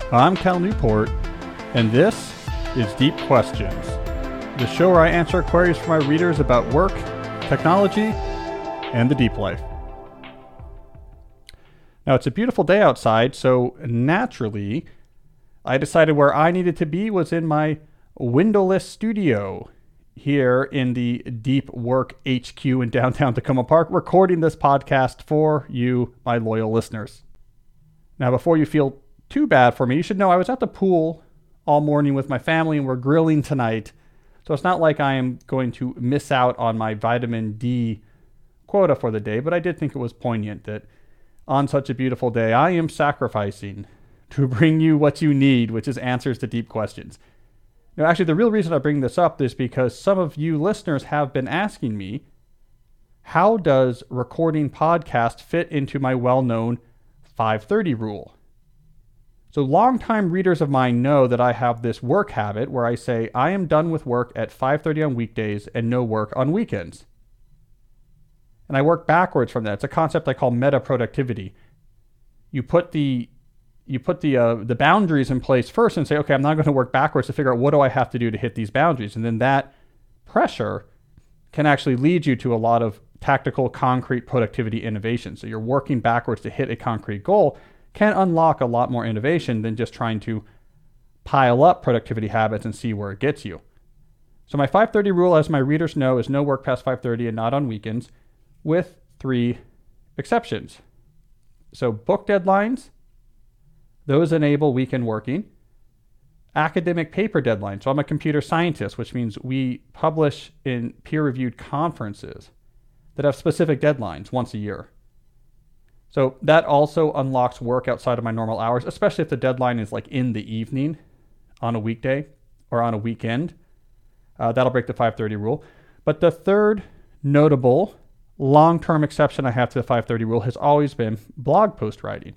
I'm Cal Newport, and this is Deep Questions, the show where I answer queries from my readers about work, technology, and the deep life. Now, it's a beautiful day outside, so naturally, I decided where I needed to be was in my windowless studio here in the Deep Work HQ in downtown Tacoma Park, recording this podcast for you, my loyal listeners. Now, before you feel too bad for me, you should know I was at the pool all morning with my family and we're grilling tonight. So it's not like I am going to miss out on my vitamin D quota for the day, but I did think it was poignant that on such a beautiful day, I am sacrificing to bring you what you need, which is answers to deep questions. Now, actually, the real reason I bring this up is because some of you listeners have been asking me, how does recording podcast fit into my well-known 5:30 rule? So longtime readers of mine know that I have this work habit where I say I am done with work at 5:30 on weekdays and no work on weekends. And I work backwards from that. It's a concept I call meta productivity. You put the boundaries in place first and say, okay, I'm not going to work backwards to figure out what do I have to do to hit these boundaries. And then that pressure can actually lead you to a lot of tactical, concrete productivity innovation. So you're working backwards to hit a concrete goal can unlock a lot more innovation than just trying to pile up productivity habits and see where it gets you. So my 5:30 rule, as my readers know, is no work past 5:30 and not on weekends, with 3 exceptions. So book deadlines, those enable weekend working. Academic paper deadlines. So I'm a computer scientist, which means we publish in peer-reviewed conferences that have specific deadlines once a year. So that also unlocks work outside of my normal hours, especially if the deadline is like in the evening on a weekday or on a weekend. That'll break the 5:30 rule. But the third notable long-term exception I have to the 5:30 rule has always been blog post writing.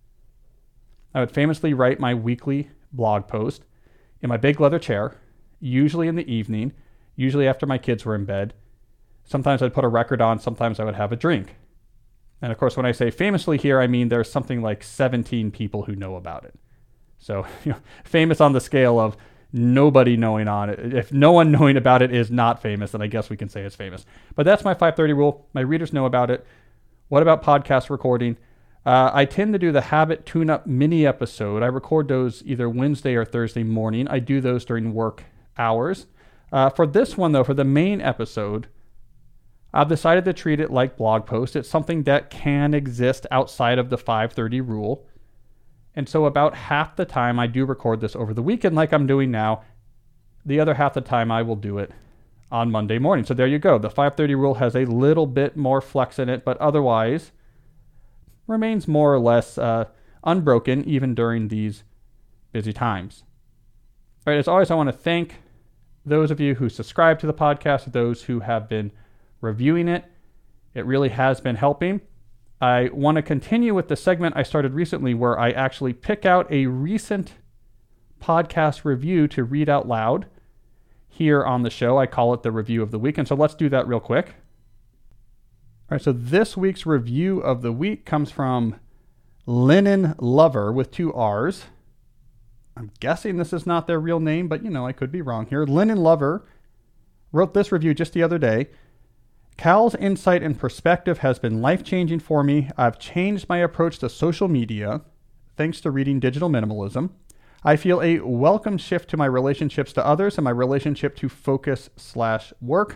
I would famously write my weekly blog post in my big leather chair, usually in the evening, usually after my kids were in bed. Sometimes I'd put a record on, sometimes I would have a drink. And of course, when I say famously here, I mean there's something like 17 people who know about it. So, famous on the scale of nobody knowing on it. If no one knowing about it is not famous, then I guess we can say it's famous. But that's my 5:30 rule. My readers know about it. What about podcast recording? I tend to do the Habit Tune-Up mini episode. I record those either Wednesday or Thursday morning. I do those during work hours. For this one, though, for the main episode, I've decided to treat it like blog post. It's something that can exist outside of the 5:30 rule. And so about half the time I do record this over the weekend like I'm doing now. The other half the time I will do it on Monday morning. So there you go. The 5:30 rule has a little bit more flex in it, but otherwise remains more or less unbroken even during these busy times. All right, as always, I want to thank those of you who subscribe to the podcast, those who have been reviewing it. It really has been helping. I want to continue with the segment I started recently where I actually pick out a recent podcast review to read out loud here on the show. I call it the Review of the Week. And so let's do that real quick. All right, so this week's Review of the Week comes from Linen Lover with 2 R's. I'm guessing this is not their real name, but I could be wrong here. Linen Lover wrote this review just the other day. Cal's insight and perspective has been life-changing for me. I've changed my approach to social media thanks to reading Digital Minimalism. I feel a welcome shift to my relationships to others and my relationship to focus/work.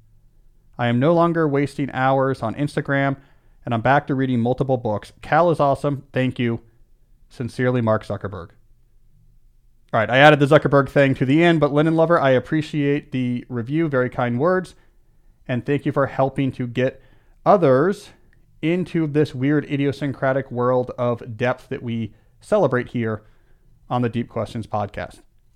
I am no longer wasting hours on Instagram, and I'm back to reading multiple books. Cal is awesome. Thank you. Sincerely, Mark Zuckerberg. All right, I added the Zuckerberg thing to the end, but Linen Lover, I appreciate the review. Very kind words. And thank you for helping to get others into this weird idiosyncratic world of depth that we celebrate here on the Deep Questions podcast.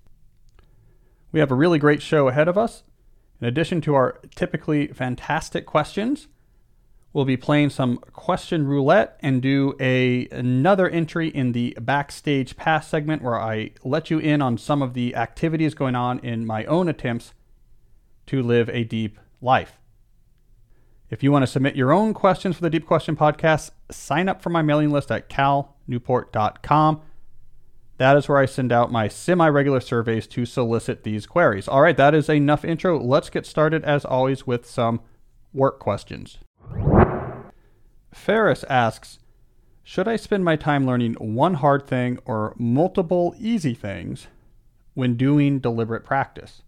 We have a really great show ahead of us. In addition to our typically fantastic questions, we'll be playing some question roulette and do another entry in the Backstage Pass segment where I let you in on some of the activities going on in my own attempts to live a deep life. If you want to submit your own questions for the Deep Question Podcast, sign up for my mailing list at calnewport.com. That is where I send out my semi-regular surveys to solicit these queries. All right, that is enough intro. Let's get started, as always, with some work questions. Ferris asks, should I spend my time learning one hard thing or multiple easy things when doing deliberate practice?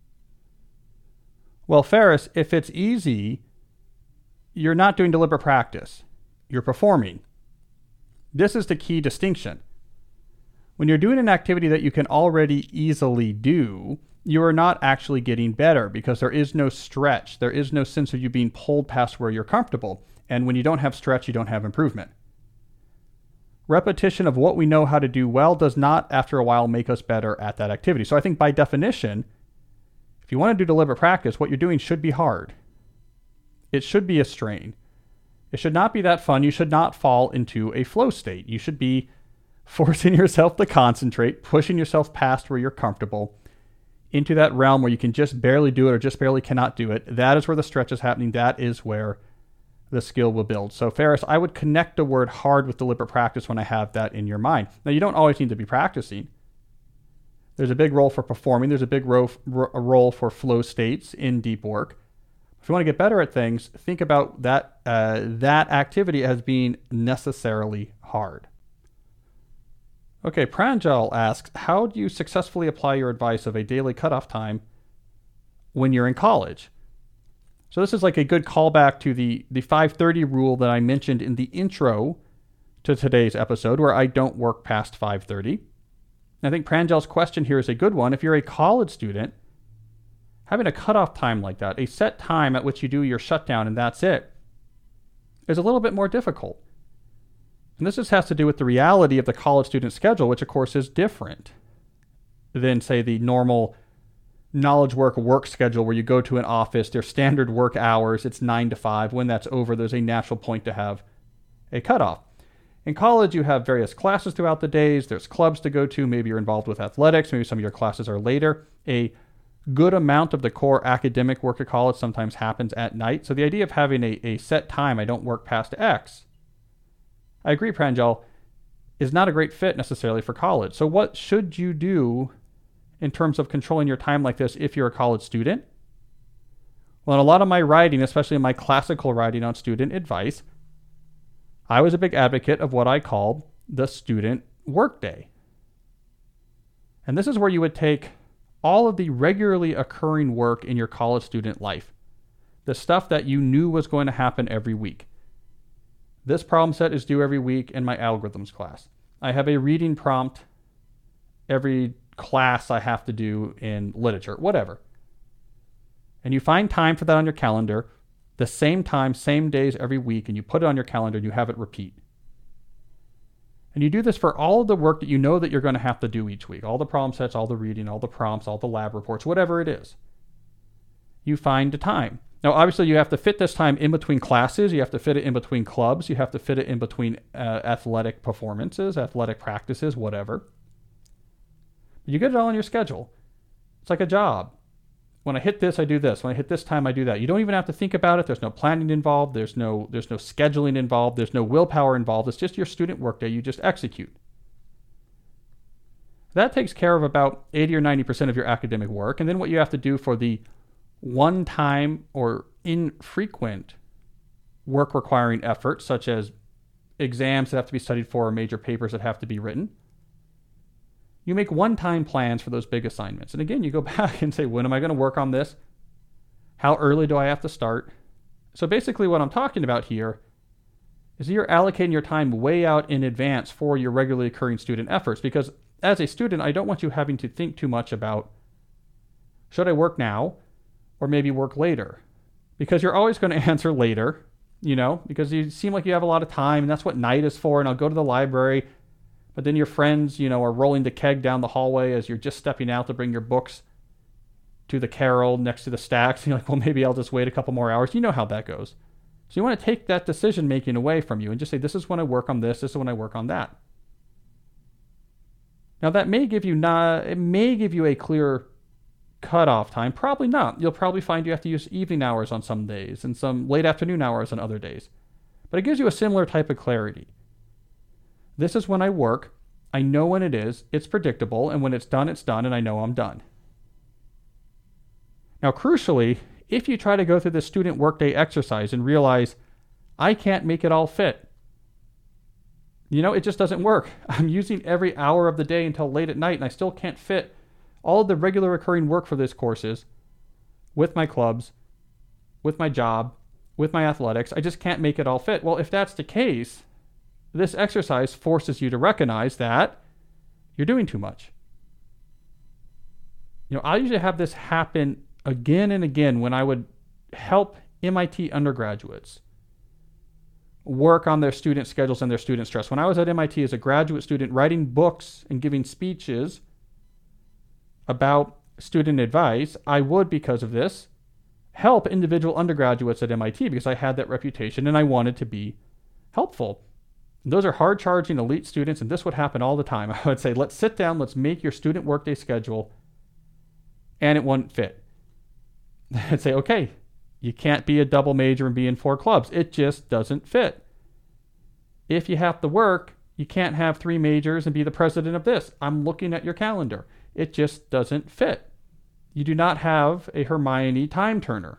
Well, Ferris, if it's easy, you're not doing deliberate practice. You're performing. This is the key distinction. When you're doing an activity that you can already easily do, you are not actually getting better because there is no stretch. There is no sense of you being pulled past where you're comfortable. And when you don't have stretch, you don't have improvement. Repetition of what we know how to do well does not, after a while, make us better at that activity. So I think by definition, if you want to do deliberate practice, what you're doing should be hard. It should be a strain. It should not be that fun. You should not fall into a flow state. You should be forcing yourself to concentrate, pushing yourself past where you're comfortable into that realm where you can just barely do it or just barely cannot do it. That is where the stretch is happening. That is where the skill will build. So Ferris, I would connect the word hard with deliberate practice when I have that in your mind. Now, you don't always need to be practicing. There's a big role for performing. There's a big role for flow states in deep work. If you want to get better at things, think about that activity as being necessarily hard. Okay, Pranjal asks, how do you successfully apply your advice of a daily cutoff time when you're in college? So this is like a good callback to the 5:30 rule that I mentioned in the intro to today's episode, where I don't work past 5:30. I think Pranjal's question here is a good one. If you're a college student, having a cutoff time like that, a set time at which you do your shutdown and that's it, is a little bit more difficult. And this just has to do with the reality of the college student schedule, which of course is different than, say, the normal knowledge work schedule where you go to an office, their standard work hours, it's 9 to 5. When that's over, there's a natural point to have a cutoff. In college, you have various classes throughout the days. There's clubs to go to. Maybe you're involved with athletics. Maybe some of your classes are later. A good amount of the core academic work at college sometimes happens at night. So the idea of having a set time, I don't work past X, I agree, Pranjal, is not a great fit necessarily for college. So what should you do in terms of controlling your time like this if you're a college student? Well, in a lot of my writing, especially in my classical writing on student advice, I was a big advocate of what I called the student workday. And this is where you would take all of the regularly occurring work in your college student life, the stuff that you knew was going to happen every week. This problem set is due every week in my algorithms class. I have a reading prompt every class I have to do in literature, whatever. And you find time for that on your calendar, the same time, same days every week, and you put it on your calendar and you have it repeat. And you do this for all of the work that you know that you're going to have to do each week, all the problem sets, all the reading, all the prompts, all the lab reports, whatever it is. You find the time. Now, obviously, you have to fit this time in between classes. You have to fit it in between clubs. You have to fit it in between athletic performances, athletic practices, whatever. You get it all on your schedule. It's like a job. When I hit this, I do this. When I hit this time, I do that. You don't even have to think about it. There's no planning involved. There's no scheduling involved. There's no willpower involved. It's just your student workday. You just execute. That takes care of about 80 or 90% of your academic work. And then what you have to do for the one-time or infrequent work requiring efforts, such as exams that have to be studied for or major papers that have to be written, you make one-time plans for those big assignments. And again, you go back and say, when am I going to work on this? How early do I have to start? So basically what I'm talking about here is that you're allocating your time way out in advance for your regularly occurring student efforts, because as a student, I don't want you having to think too much about, should I work now or maybe work later? Because you're always going to answer later, because you seem like you have a lot of time, and that's what night is for, and I'll go to the library. But then your friends, are rolling the keg down the hallway as you're just stepping out to bring your books to the carrel next to the stacks. And you're like, well, maybe I'll just wait a couple more hours. You know how that goes. So you want to take that decision making away from you and just say, this is when I work on this. This is when I work on that. Now that may give you a clear cutoff time. Probably not. You'll probably find you have to use evening hours on some days and some late afternoon hours on other days. But it gives you a similar type of clarity. This is when I work. I know when it is, it's predictable, and when it's done, and I know I'm done. Now, crucially, if you try to go through this student workday exercise and realize, I can't make it all fit, it just doesn't work. I'm using every hour of the day until late at night, and I still can't fit all of the regular recurring work for these courses with my clubs, with my job, with my athletics. I just can't make it all fit. Well, if that's the case, this exercise forces you to recognize that you're doing too much. I usually have this happen again and again when I would help MIT undergraduates work on their student schedules and their student stress. When I was at MIT as a graduate student writing books and giving speeches about student advice, I would, because of this, help individual undergraduates at MIT because I had that reputation and I wanted to be helpful. And those are hard-charging elite students, and this would happen all the time. I would say, let's sit down, let's make your student workday schedule, and it wouldn't fit. I'd say, okay, you can't be a double major and be in 4 clubs. It just doesn't fit. If you have to work, you can't have 3 majors and be the president of this. I'm looking at your calendar. It just doesn't fit. You do not have a Hermione time turner.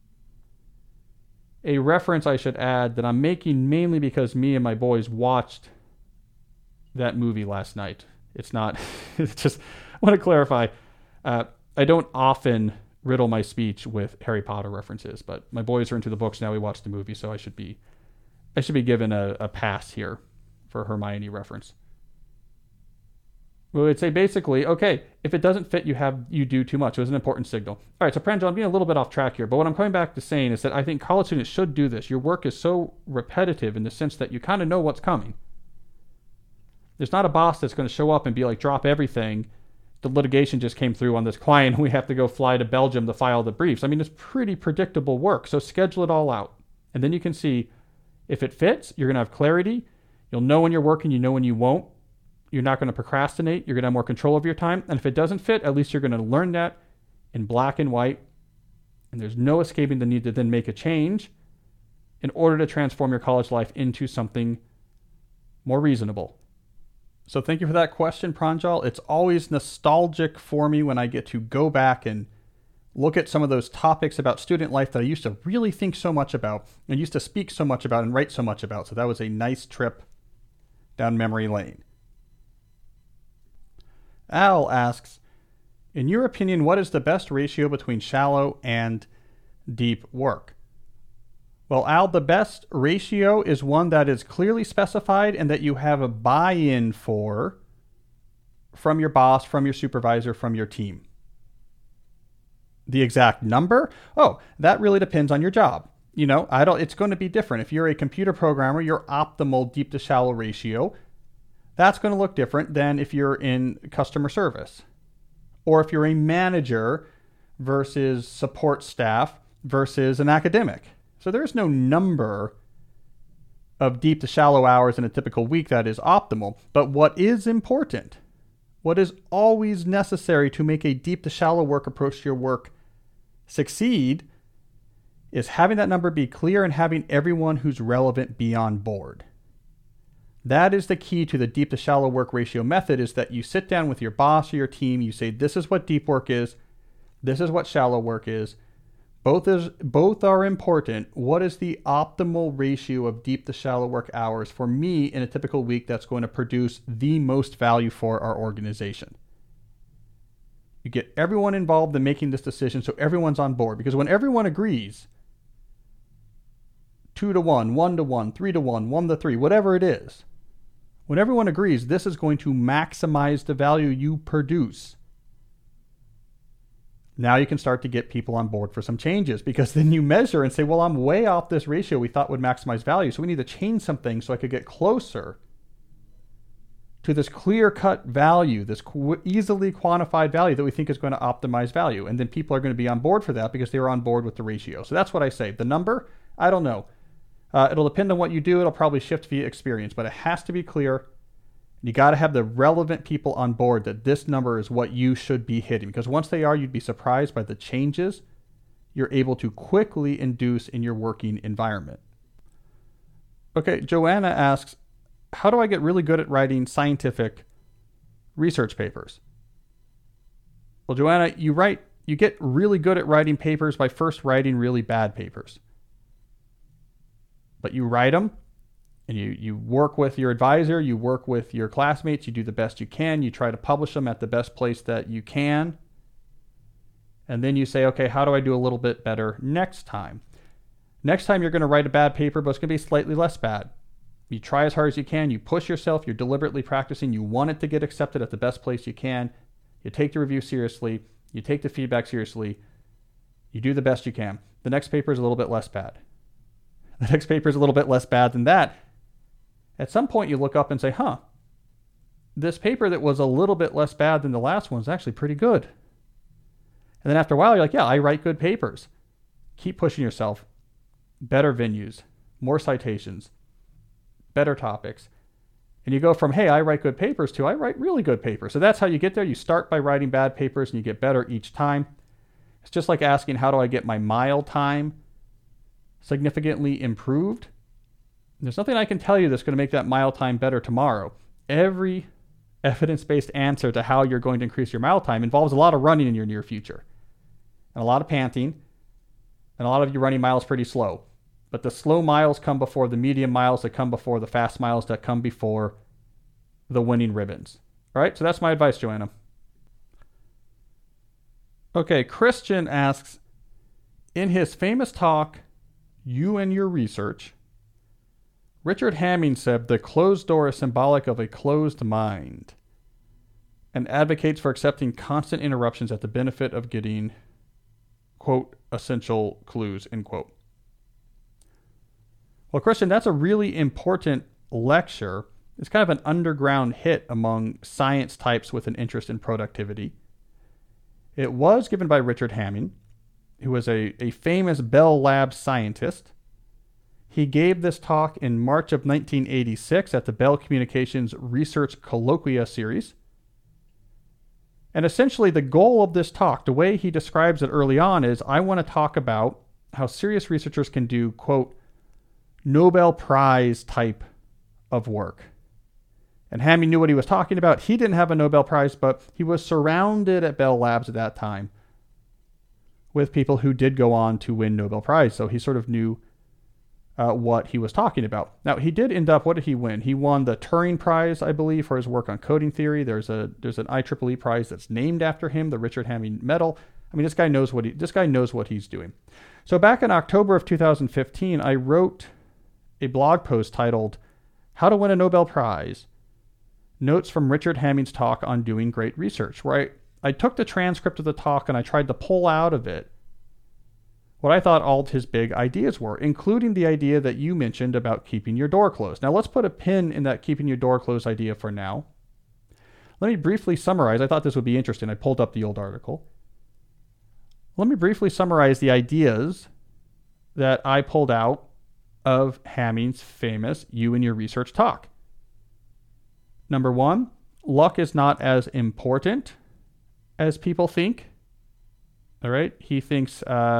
A reference I should add that I'm making mainly because me and my boys watched that movie last night. It's not, it's just, I want to clarify, I don't often riddle my speech with Harry Potter references, but my boys are into the books now. We watched the movie, so I should be given a pass here for Hermione reference. We would say basically, okay, if it doesn't fit, you do too much. It was an important signal. All right, so Pranjal, I'm being a little bit off track here, but what I'm coming back to saying is that I think college students should do this. Your work is so repetitive in the sense that you kind of know what's coming. There's not a boss that's going to show up and be like, drop everything. The litigation just came through on this client. We have to go fly to Belgium to file the briefs. I mean, it's pretty predictable work. So schedule it all out. And then you can see if it fits, you're going to have clarity. You'll know when you're working, you know when you won't. You're not going to procrastinate. You're going to have more control over your time. And if it doesn't fit, at least you're going to learn that in black and white. And there's no escaping the need to then make a change in order to transform your college life into something more reasonable. So thank you for that question, Pranjal. It's always nostalgic for me when I get to go back and look at some of those topics about student life that I used to really think so much about and used to speak so much about and write so much about. So that was a nice trip down memory lane. Al asks, in your opinion, what is the best ratio between shallow and deep work? Well, Al, the best ratio is one that is clearly specified and that you have a buy-in for from your boss, from your supervisor, from your team. The exact number? Oh, that really depends on your job. It's going to be different. If you're a computer programmer, your optimal deep to shallow ratio, that's going to look different than if you're in customer service. Or if you're a manager versus support staff versus an academic. So there's no number of deep to shallow hours in a typical week that is optimal. But what is important, what is always necessary to make a deep to shallow work approach to your work succeed is having that number be clear and having everyone who's relevant be on board. That is the key to the deep to shallow work ratio method, is that you sit down with your boss or your team, you say, this is what deep work is, this is what shallow work is. Both are important. What is the optimal ratio of deep to shallow work hours for me in a typical week that's going to produce the most value for our organization? You get everyone involved in making this decision so everyone's on board. Because when everyone agrees, 2-1, 1-1, 3-1, 1-3, whatever it is, when everyone agrees this is going to maximize the value you produce, now you can start to get people on board for some changes, because then you measure and say, well, I'm way off this ratio we thought would maximize value, so we need to change something so I could get closer to this clear-cut value, this easily quantified value that we think is going to optimize value. And then people are going to be on board for that because they were on board with the ratio. So that's what I say. The number, I don't know. It'll depend on what you do. It'll probably shift via experience, but it has to be clear. You got to have the relevant people on board that this number is what you should be hitting, because once they are, you'd be surprised by the changes you're able to quickly induce in your working environment. Okay, Joanna asks, how do I get really good at writing scientific research papers. Well, Joanna, you get really good at writing papers by first writing really bad papers. But you write them, and you work with your advisor, you work with your classmates, you do the best you can, you try to publish them at the best place that you can. And then you say, okay, how do I do a little bit better next time? Next time you're going to write a bad paper, but it's going to be slightly less bad. You try as hard as you can, you push yourself, you're deliberately practicing, you want it to get accepted at the best place you can. You take the review seriously, you take the feedback seriously, you do the best you can. The next paper is a little bit less bad. The next paper is a little bit less bad than that. At some point you look up and say, this paper that was a little bit less bad than the last one is actually pretty good. And then after a while, you're like, yeah, I write good papers. Keep pushing yourself. Better venues, more citations, better topics. And you go from, hey, I write good papers to I write really good papers. So that's how you get there. You start by writing bad papers and you get better each time. It's just like asking, how do I get my mile time significantly improved? There's nothing I can tell you that's going to make that mile time better tomorrow. Every evidence-based answer to how you're going to increase your mile time involves a lot of running in your near future and a lot of panting, and a lot of you running miles pretty slow. But the slow miles come before the medium miles that come before the fast miles that come before the winning ribbons. All right, so that's my advice, Joanna. Okay, Christian asks, in his famous talk, You and Your Research, Richard Hamming said the closed door is symbolic of a closed mind and advocates for accepting constant interruptions at the benefit of getting, quote, essential clues, end quote. Well, Christian, that's a really important lecture. It's kind of an underground hit among science types with an interest in productivity. It was given by Richard Hamming, who was a famous Bell Labs scientist. He gave this talk in March of 1986 at the Bell Communications Research Colloquia series. And essentially the goal of this talk, the way he describes it early on, is I want to talk about how serious researchers can do, quote, Nobel Prize type of work. And Hamming knew what he was talking about. He didn't have a Nobel Prize, but he was surrounded at Bell Labs at that time with people who did go on to win Nobel Prize. So he sort of knew what he was talking about. Now, he did end up, what did he win? He won the Turing Prize, I believe, for his work on coding theory. There's an IEEE prize that's named after him, the Richard Hamming Medal. I mean, this guy knows what he's doing. So back in October of 2015, I wrote a blog post titled How to Win a Nobel Prize, Notes from Richard Hamming's Talk on Doing Great Research, where I took the transcript of the talk and I tried to pull out of it what I thought all of his big ideas were, including the idea that you mentioned about keeping your door closed. Now, let's put a pin in that keeping your door closed idea for now. Let me briefly summarize. I thought this would be interesting. I pulled up the old article. Let me briefly summarize the ideas that I pulled out of Hamming's famous You and Your Research talk. Number one, luck is not as important as people think. All right. He thinks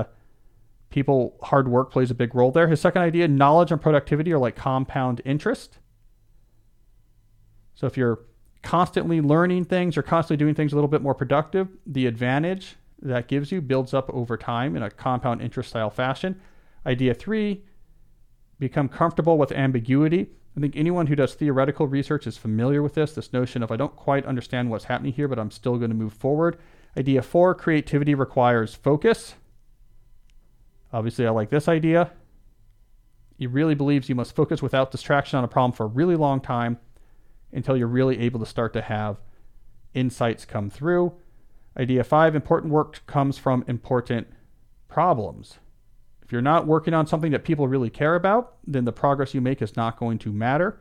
hard work plays a big role there. His second idea, knowledge and productivity are like compound interest. So if you're constantly learning things, you're constantly doing things a little bit more productive, the advantage that gives you builds up over time in a compound interest style fashion. Idea three, become comfortable with ambiguity. I think anyone who does theoretical research is familiar with this notion of I don't quite understand what's happening here, but I'm still going to move forward. Idea four, creativity requires focus. Obviously, I like this idea. He really believes you must focus without distraction on a problem for a really long time until you're really able to start to have insights come through. Idea five, important work comes from important problems. If you're not working on something that people really care about, then the progress you make is not going to matter.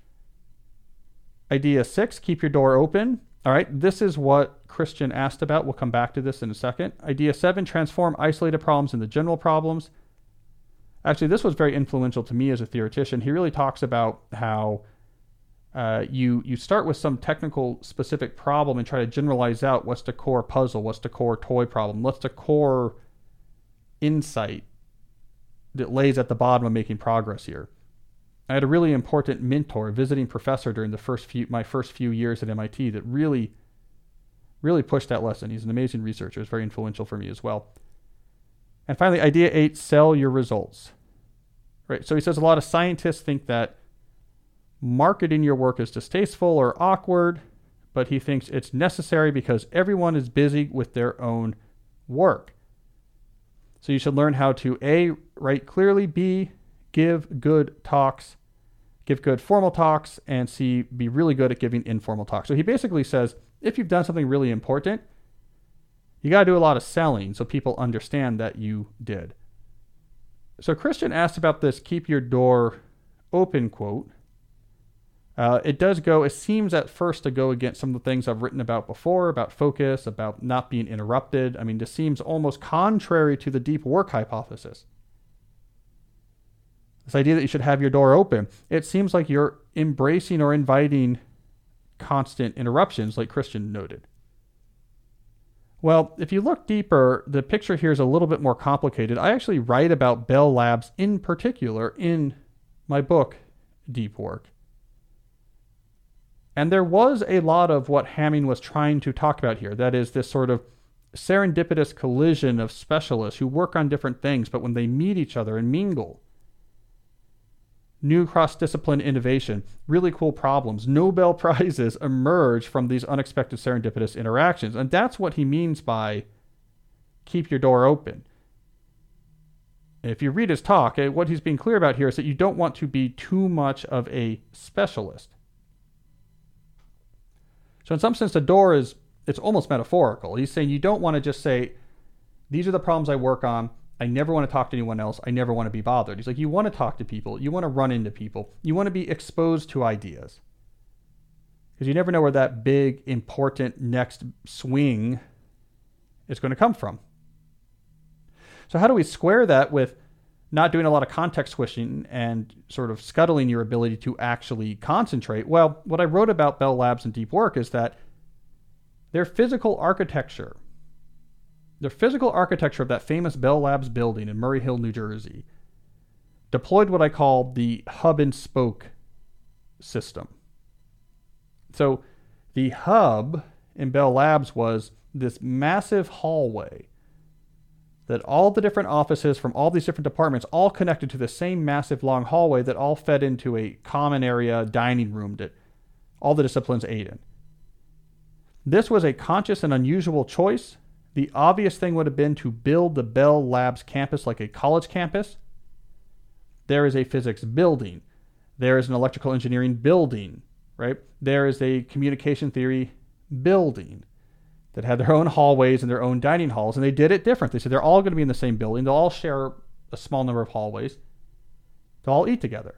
Idea six, keep your door open. All right, this is what Christian asked about. We'll come back to this in a second. Idea seven, transform isolated problems into general problems. Actually, this was very influential to me as a theoretician. He really talks about how you start with some technical specific problem and try to generalize out what's the core puzzle, what's the core toy problem, what's the core insight that lays at the bottom of making progress here. I had a really important mentor, a visiting professor during my first few years at MIT that really, really pushed that lesson. He's an amazing researcher. It's very influential for me as well. And finally, idea 8, sell your results. Right? So he says a lot of scientists think that marketing your work is distasteful or awkward, but he thinks it's necessary because everyone is busy with their own work. So you should learn how to A, write clearly, B, give good talks, give good formal talks, and C, be really good at giving informal talks. So he basically says, if you've done something really important, you got to do a lot of selling so people understand that you did. So Christian asked about this keep your door open quote. It seems at first to go against some of the things I've written about before, about focus, about not being interrupted. I mean, this seems almost contrary to the deep work hypothesis. This idea that you should have your door open. It seems like you're embracing or inviting constant interruptions, like Christian noted. Well, if you look deeper, the picture here is a little bit more complicated. I actually write about Bell Labs in particular in my book, Deep Work. And there was a lot of what Hamming was trying to talk about here. That is this sort of serendipitous collision of specialists who work on different things, but when they meet each other and mingle, new cross-discipline innovation, really cool problems, Nobel Prizes emerge from these unexpected serendipitous interactions. And that's what he means by keep your door open. If you read his talk, what he's being clear about here is that you don't want to be too much of a specialist. So in some sense, the door it's almost metaphorical. He's saying you don't want to just say, these are the problems I work on. I never want to talk to anyone else. I never want to be bothered. He's like, you want to talk to people. You want to run into people. You want to be exposed to ideas. Because you never know where that big, important next swing is going to come from. So how do we square that with not doing a lot of context switching and sort of scuttling your ability to actually concentrate? Well, what I wrote about Bell Labs and Deep Work is that their physical architecture of that famous Bell Labs building in Murray Hill, New Jersey, deployed what I call the hub and spoke system. So the hub in Bell Labs was this massive hallway that all the different offices from all these different departments all connected to the same massive long hallway that all fed into a common area dining room that all the disciplines ate in. This was a conscious and unusual choice. The obvious thing would have been to build the Bell Labs campus like a college campus. There is a physics building. There is an electrical engineering building, right? There is a communication theory building that had their own hallways and their own dining halls, and they did it different. They said they're all going to be in the same building. They'll all share a small number of hallways. They'll all eat together.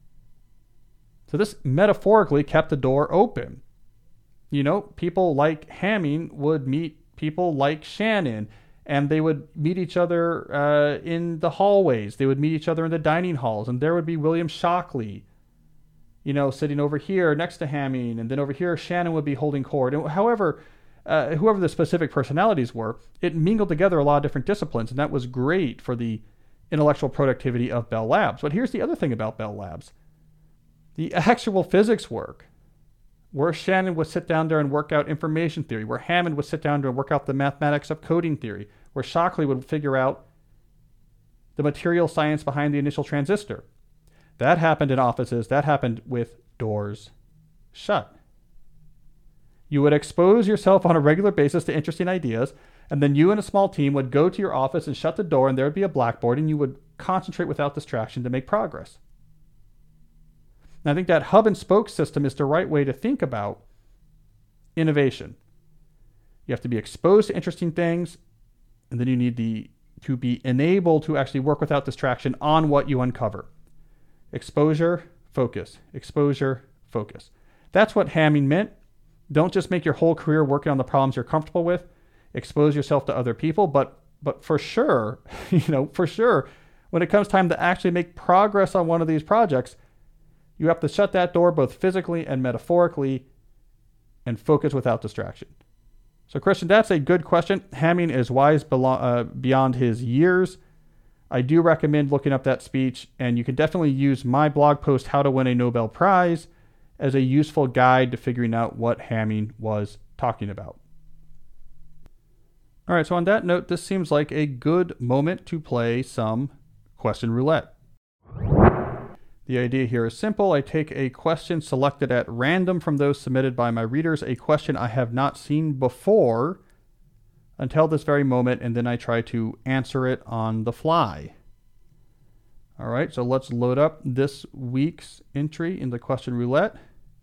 So this metaphorically kept the door open. You know, people like Hamming would meet people like Shannon, and they would meet each other in the hallways. They would meet each other in the dining halls, and there would be William Shockley, you know, sitting over here next to Hamming, and then over here Shannon would be holding court. And whoever the specific personalities were, it mingled together a lot of different disciplines, and that was great for the intellectual productivity of Bell Labs. But here's the other thing about Bell Labs. The actual physics work, where Shannon would sit down there and work out information theory, where Hammond would sit down there and work out the mathematics of coding theory, where Shockley would figure out the material science behind the initial transistor. That happened in offices. That happened with doors shut. You would expose yourself on a regular basis to interesting ideas, and then you and a small team would go to your office and shut the door, and there would be a blackboard, and you would concentrate without distraction to make progress. And I think that hub and spoke system is the right way to think about innovation. You have to be exposed to interesting things, and then you need to be enabled to actually work without distraction on what you uncover. Exposure, focus. Exposure, focus. That's what Hamming meant. Don't just make your whole career working on the problems you're comfortable with. Expose yourself to other people, but for sure, when it comes time to actually make progress on one of these projects, you have to shut that door both physically and metaphorically and focus without distraction. So, Christian, that's a good question. Hamming is wise beyond his years. I do recommend looking up that speech, and you can definitely use my blog post, How to Win a Nobel Prize, as a useful guide to figuring out what Hamming was talking about. All right, so on that note, this seems like a good moment to play some question roulette. The idea here is simple. I take a question selected at random from those submitted by my readers, a question I have not seen before until this very moment, and then I try to answer it on the fly. All right, so let's load up this week's entry in the question roulette.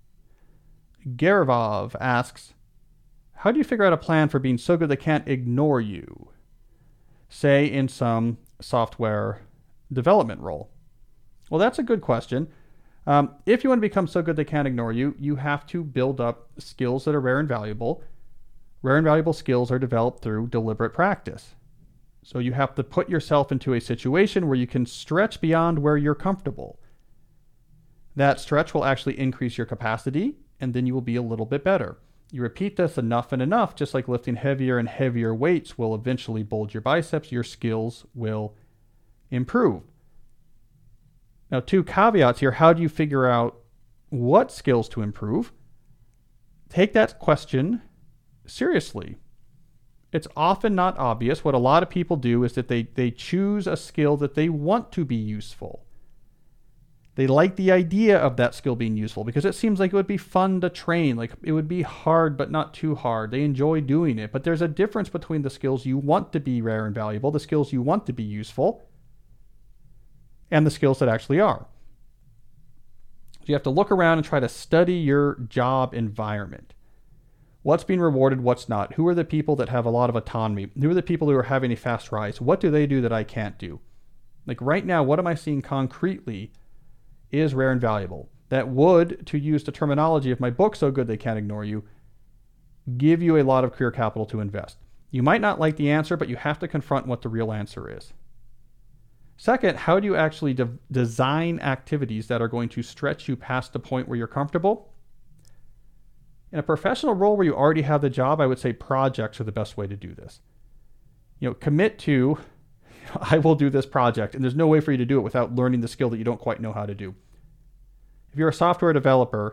Garavov asks, how do you figure out a plan for being so good they can't ignore you? Say in some software development role. Well, that's a good question. If you want to become so good they can't ignore you, you have to build up skills that are rare and valuable. Rare and valuable skills are developed through deliberate practice. So you have to put yourself into a situation where you can stretch beyond where you're comfortable. That stretch will actually increase your capacity, and then you will be a little bit better. You repeat this enough and enough, just like lifting heavier and heavier weights will eventually bulge your biceps, your skills will improve. Now, 2 caveats here. How do you figure out what skills to improve? Take that question seriously. It's often not obvious. What a lot of people do is that they choose a skill that they want to be useful. They like the idea of that skill being useful because it seems like it would be fun to train. Like it would be hard, but not too hard. They enjoy doing it. But there's a difference between the skills you want to be rare and valuable, the skills you want to be useful, and the skills that actually are. So you have to look around and try to study your job environment. What's being rewarded, what's not? Who are the people that have a lot of autonomy? Who are the people who are having a fast rise? What do they do that I can't do? Like right now, what am I seeing concretely is rare and valuable? That would, to use the terminology of my book, So Good They Can't Ignore You, give you a lot of career capital to invest. You might not like the answer, but you have to confront what the real answer is. Second, how do you actually design activities that are going to stretch you past the point where you're comfortable? In a professional role where you already have the job, I would say projects are the best way to do this. Commit to, I will do this project, and there's no way for you to do it without learning the skill that you don't quite know how to do. If you're a software developer,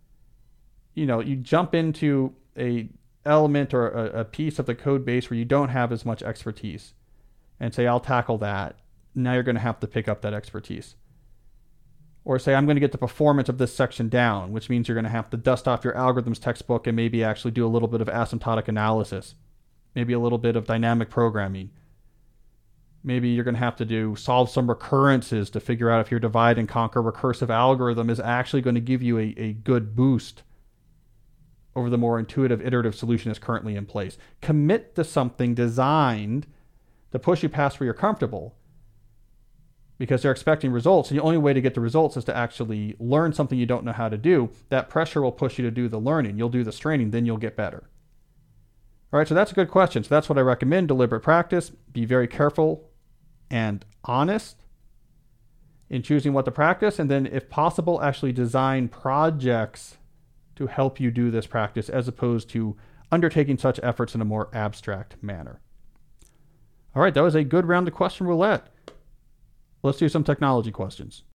you jump into a element or a piece of the code base where you don't have as much expertise and say, I'll tackle that. Now you're going to have to pick up that expertise. Or say, I'm going to get the performance of this section down, which means you're going to have to dust off your algorithms textbook and maybe actually do a little bit of asymptotic analysis, maybe a little bit of dynamic programming. Maybe you're going to have to solve some recurrences to figure out if your divide and conquer recursive algorithm is actually going to give you a good boost over the more intuitive, iterative solution that's currently in place. Commit to something designed to push you past where you're comfortable because they're expecting results. And the only way to get the results is to actually learn something you don't know how to do. That pressure will push you to do the learning. You'll do the straining, then you'll get better. All right, so that's a good question. So that's what I recommend, deliberate practice. Be very careful and honest in choosing what to practice. And then if possible, actually design projects to help you do this practice as opposed to undertaking such efforts in a more abstract manner. All right, that was a good round of question roulette. Let's do some technology questions.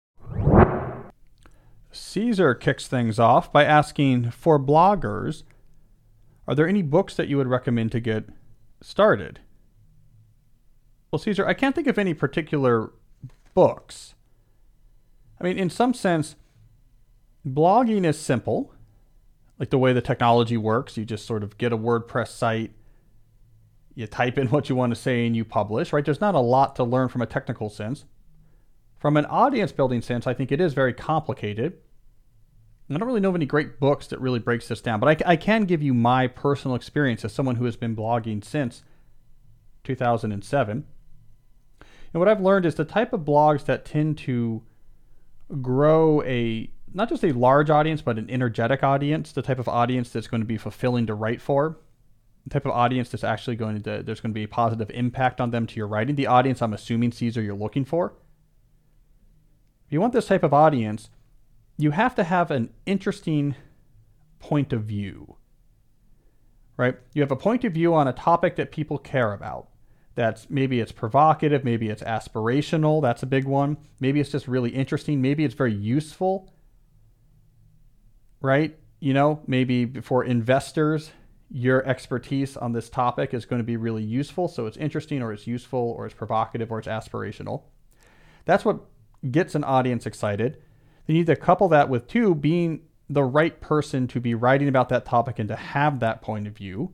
Caesar kicks things off by asking, for bloggers, are there any books that you would recommend to get started? Well, Caesar, I can't think of any particular books. I mean, in some sense, blogging is simple. Like the way the technology works, you just sort of get a WordPress site, you type in what you want to say and you publish, right? There's not a lot to learn from a technical sense. From an audience building sense, I think it is very complicated. I don't really know of any great books that really breaks this down, but I can give you my personal experience as someone who has been blogging since 2007. And what I've learned is the type of blogs that tend to grow not just a large audience, but an energetic audience, the type of audience that's going to be fulfilling to write for, the type of audience that's actually there's going to be a positive impact on them to your writing, the audience I'm assuming, Caesar, you're looking for. If you want this type of audience, you have to have an interesting point of view, right? You have a point of view on a topic that people care about. maybe it's provocative, maybe it's aspirational. That's a big one. Maybe it's just really interesting. Maybe it's very useful, right? Maybe for investors, your expertise on this topic is going to be really useful. So it's interesting, or it's useful, or it's provocative, or it's aspirational. That's what gets an audience excited. You need to couple that with, two, being the right person to be writing about that topic and to have that point of view.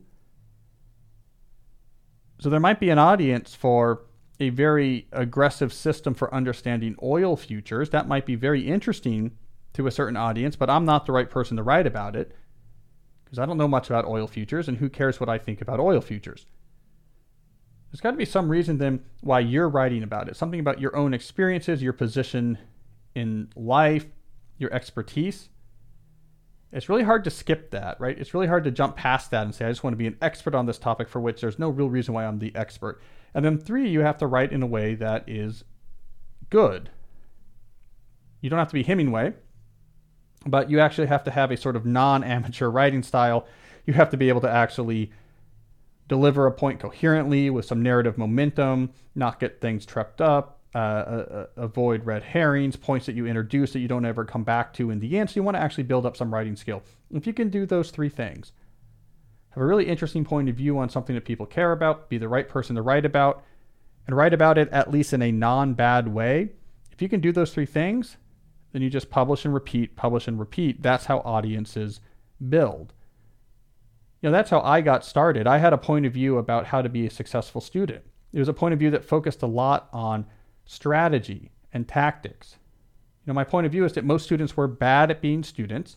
So there might be an audience for a very aggressive system for understanding oil futures. That might be very interesting to a certain audience, but I'm not the right person to write about it because I don't know much about oil futures, and who cares what I think about oil futures? There's got to be some reason then why you're writing about it. Something about your own experiences, your position in life, your expertise. It's really hard to skip that, right? It's really hard to jump past that and say, I just want to be an expert on this topic for which there's no real reason why I'm the expert. And then 3, you have to write in a way that is good. You don't have to be Hemingway, but you actually have to have a sort of non-amateur writing style. You have to be able to actually deliver a point coherently with some narrative momentum, not get things tripped up, avoid red herrings, points that you introduce that you don't ever come back to in the end. So you want to actually build up some writing skill. If you can do those 3 things, have a really interesting point of view on something that people care about, be the right person to write about, and write about it at least in a non-bad way. If you can do those 3 things, then you just publish and repeat, publish and repeat. That's how audiences build. That's how I got started. I had a point of view about how to be a successful student. It was a point of view that focused a lot on strategy and tactics. My point of view is that most students were bad at being students.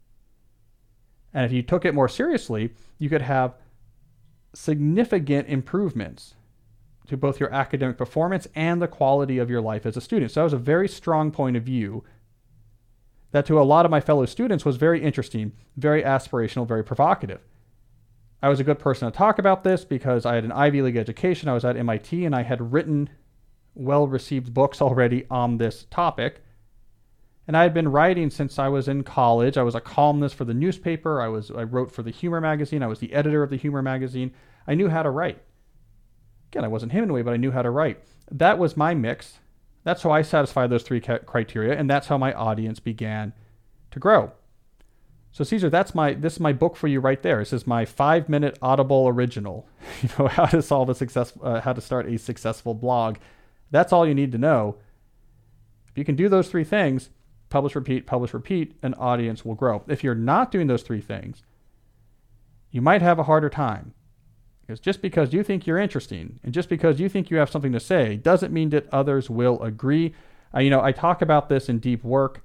And if you took it more seriously, you could have significant improvements to both your academic performance and the quality of your life as a student. So that was a very strong point of view that to a lot of my fellow students was very interesting, very aspirational, very provocative. I was a good person to talk about this because I had an Ivy League education. I was at MIT and I had written well-received books already on this topic. And I had been writing since I was in college. I was a columnist for the newspaper. I wrote for the Humor magazine. I was the editor of the Humor magazine. I knew how to write. Again, I wasn't Hemingway, but I knew how to write. That was my mix. That's how I satisfied those 3 criteria, and that's how my audience began to grow. So Caesar, this is my book for you right there. This is my 5-minute Audible original. How to start a successful blog. That's all you need to know. If you can do those 3 things, publish, repeat, an audience will grow. If you're not doing those 3 things, you might have a harder time. Because just because you think you're interesting and just because you think you have something to say doesn't mean that others will agree. I talk about this in Deep Work.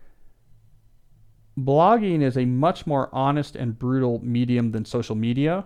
Blogging is a much more honest and brutal medium than social media.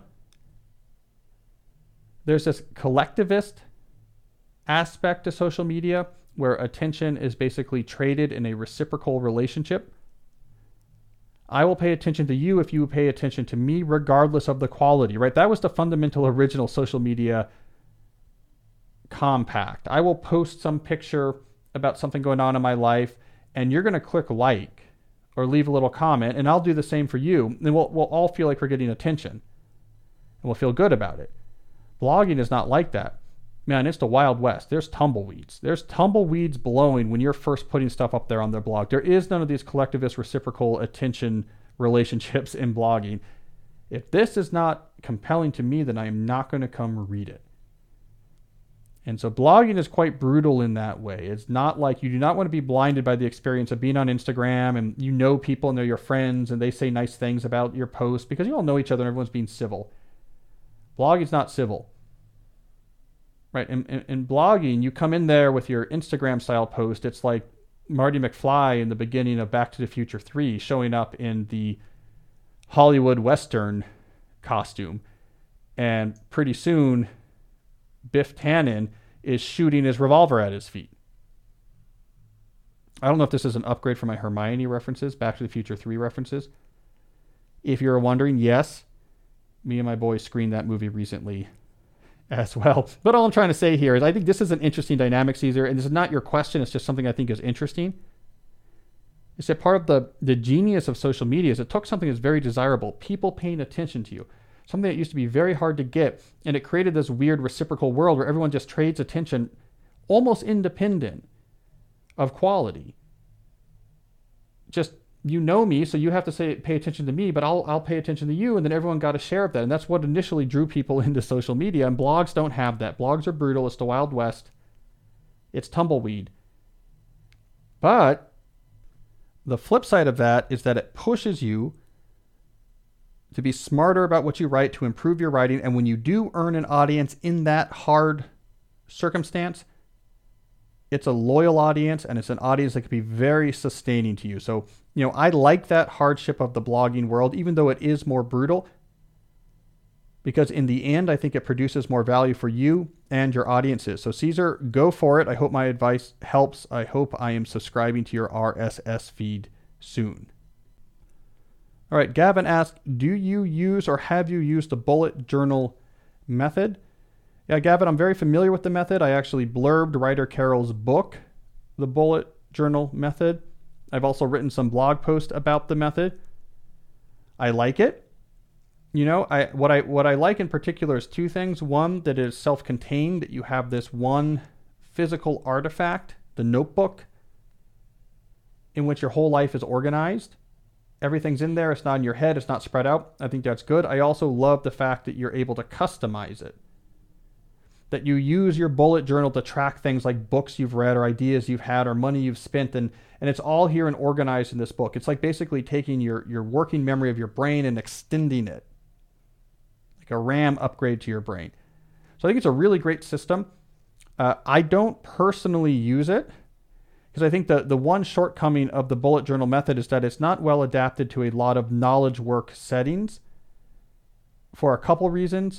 There's this collectivist aspect to social media where attention is basically traded in a reciprocal relationship. I will pay attention to you if you pay attention to me, regardless of the quality, right? That was the fundamental original social media compact. I will post some picture about something going on in my life, and you're going to click like or leave a little comment, and I'll do the same for you. And we'll all feel like we're getting attention, and we'll feel good about it. Blogging is not like that. Man, it's the Wild West. There's tumbleweeds. There's tumbleweeds blowing when you're first putting stuff up there on their blog. There is none of these collectivist reciprocal attention relationships in blogging. If this is not compelling to me, then I am not going to come read it. And so blogging is quite brutal in that way. It's not like you do not want to be blinded by the experience of being on Instagram and you know people and they're your friends and they say nice things about your post because you all know each other and everyone's being civil. Blogging is not civil. Right? In blogging, you come in there with your Instagram style post. It's like Marty McFly in the beginning of Back to the Future 3 showing up in the Hollywood Western costume. And pretty soon, Biff Tannen is shooting his revolver at his feet. I don't know if this is an upgrade from my Hermione references, Back to the Future 3 references. If you're wondering, yes, me and my boys screened that movie recently as well. But all I'm trying to say here is I think this is an interesting dynamic, Caesar, and this is not your question. It's just something I think is interesting. It's that part of the genius of social media is it took something that's very desirable, people paying attention to you, something that used to be very hard to get. And it created this weird reciprocal world where everyone just trades attention almost independent of quality. Just, you know me, so you have to pay attention to me, but I'll pay attention to you, and then everyone got a share of that. And that's what initially drew people into social media, and blogs don't have that. Blogs are brutal. It's the Wild West. It's tumbleweed. But the flip side of that is that it pushes you to be smarter about what you write, to improve your writing. And when you do earn an audience in that hard circumstance, it's a loyal audience, and it's an audience that can be very sustaining to you. So, I like that hardship of the blogging world, even though it is more brutal, because in the end, I think it produces more value for you and your audiences. So Caesar, go for it. I hope my advice helps. I hope I am subscribing to your RSS feed soon. All right, Gavin asked, do you use or have you used the bullet journal method? Yeah, Gavin, I'm very familiar with the method. I actually blurbed Ryder Carroll's book, The Bullet Journal Method. I've also written some blog posts about the method. I like it. What I like in particular is two things. One, that it is self-contained, that you have this one physical artifact, the notebook, in which your whole life is organized. Everything's in there. It's not in your head. It's not spread out. I think that's good. I also love the fact that you're able to customize it, that you use your bullet journal to track things like books you've read or ideas you've had or money you've spent. And it's all here and organized in this book. It's like basically taking your working memory of your brain and extending it, like a RAM upgrade to your brain. So I think it's a really great system. I don't personally use it because I think the one shortcoming of the bullet journal method is that it's not well adapted to a lot of knowledge work settings for a couple reasons.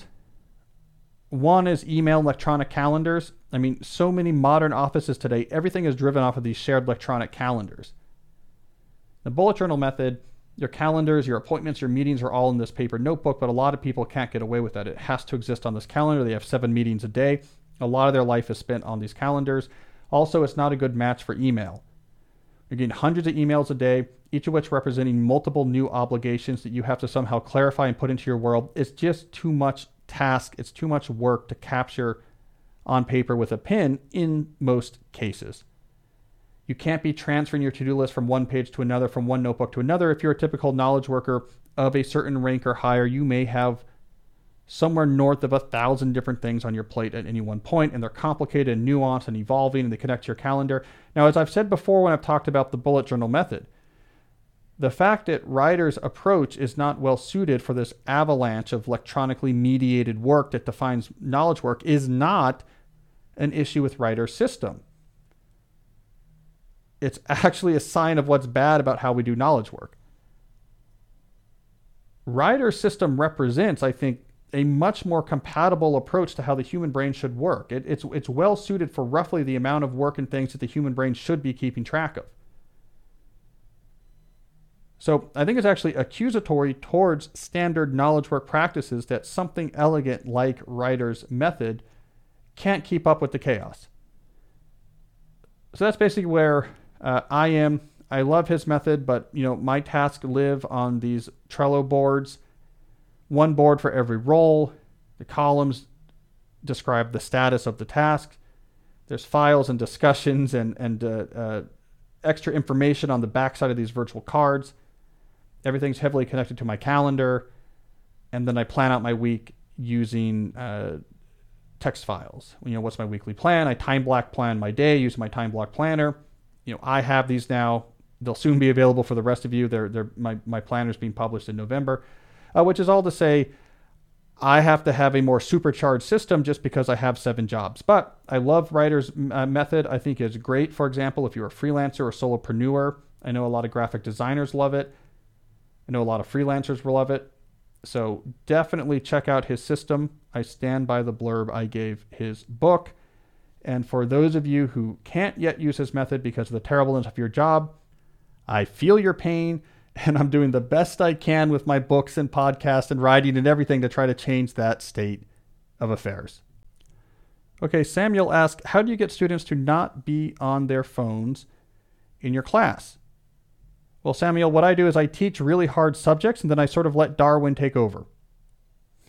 One is email, electronic calendars. I mean, so many modern offices today, everything is driven off of these shared electronic calendars. The bullet journal method, your calendars, your appointments, your meetings are all in this paper notebook, but a lot of people can't get away with that. It has to exist on this calendar. They have 7 meetings a day. A lot of their life is spent on these calendars. Also, it's not a good match for email. You're getting hundreds of emails a day, each of which representing multiple new obligations that you have to somehow clarify and put into your world. It's just too much task. It's too much work to capture on paper with a pen in most cases. You can't be transferring your to-do list from one page to another, from one notebook to another. If you're a typical knowledge worker of a certain rank or higher, you may have somewhere north of 1,000 different things on your plate at any one point, and they're complicated and nuanced and evolving, and they connect to your calendar. Now, as I've said before when I've talked about the bullet journal method, the fact that Ryder's approach is not well suited for this avalanche of electronically mediated work that defines knowledge work is not an issue with Ryder's system. It's actually a sign of what's bad about how we do knowledge work. Ryder's system represents, I think, a much more compatible approach to how the human brain should work. It's well suited for roughly the amount of work and things that the human brain should be keeping track of. So I think it's actually accusatory towards standard knowledge work practices that something elegant like Ryder's method can't keep up with the chaos. So that's basically where I am. I love his method, but my tasks live on these Trello boards. One board for every role. The columns describe the status of the task. There's files and discussions and extra information on the backside of these virtual cards. Everything's heavily connected to my calendar. And then I plan out my week using text files. What's my weekly plan? I time block plan my day using my time block planner. I have these now. They'll soon be available for the rest of you. My planner's being published in November. Which is all to say, I have to have a more supercharged system just because I have 7 jobs. But I love Ryder's method. I think it's great, for example, if you're a freelancer or solopreneur. I know a lot of graphic designers love it. I know a lot of freelancers will love it. So definitely check out his system. I stand by the blurb I gave his book. And for those of you who can't yet use his method because of the terribleness of your job, I feel your pain. And I'm doing the best I can with my books and podcasts and writing and everything to try to change that state of affairs. Okay, Samuel asked, how do you get students to not be on their phones in your class? Well, Samuel, what I do is I teach really hard subjects and then I sort of let Darwin take over.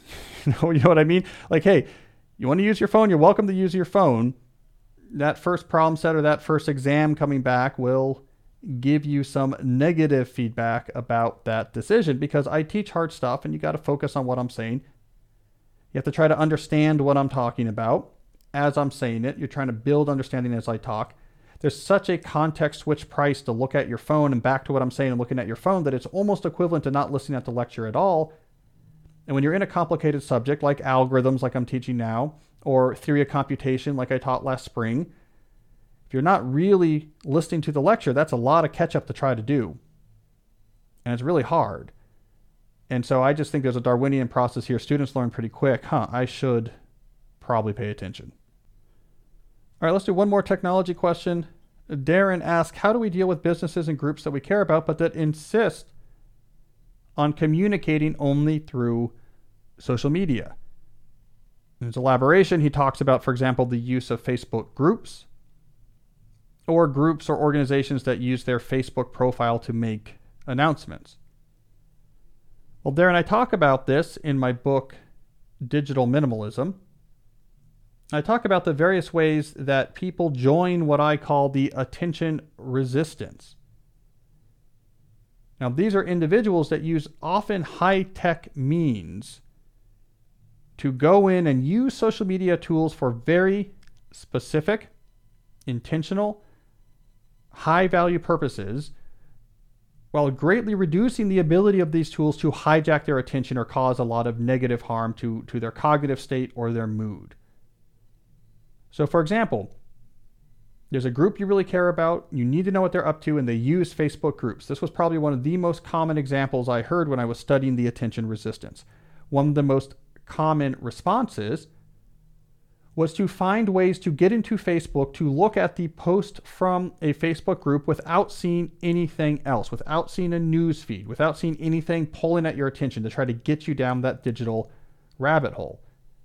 You know what I mean? Like, hey, you want to use your phone? You're welcome to use your phone. That first problem set or that first exam coming back will give you some negative feedback about that decision, because I teach hard stuff and you got to focus on what I'm saying. You have to try to understand what I'm talking about as I'm saying it. You're trying to build understanding as I talk. There's such a context switch price to look at your phone and back to what I'm saying and looking at your phone that it's almost equivalent to not listening at the lecture at all. And when you're in a complicated subject like algorithms, like I'm teaching now, or theory of computation, like I taught last spring, if you're not really listening to the lecture, that's a lot of catch up to try to do. And it's really hard. And so I just think there's a Darwinian process here. Students learn pretty quick. I should probably pay attention. All right, let's do one more technology question. Darren asked, how do we deal with businesses and groups that we care about, but that insist on communicating only through social media? In his elaboration, he talks about, for example, the use of Facebook groups, or groups or organizations that use their Facebook profile to make announcements. Well, Darren, I talk about this in my book, Digital Minimalism. I talk about the various ways that people join what I call the attention resistance. Now, these are individuals that use often high-tech means to go in and use social media tools for very specific, intentional, high-value purposes, while greatly reducing the ability of these tools to hijack their attention or cause a lot of negative harm to their cognitive state or their mood. So, for example, there's a group you really care about, you need to know what they're up to, and they use Facebook groups. This was probably one of the most common examples I heard when I was studying the attention resistance. One of the most common responses was to find ways to get into Facebook to look at the post from a Facebook group without seeing anything else, without seeing a news feed, without seeing anything pulling at your attention to try to get you down that digital rabbit hole.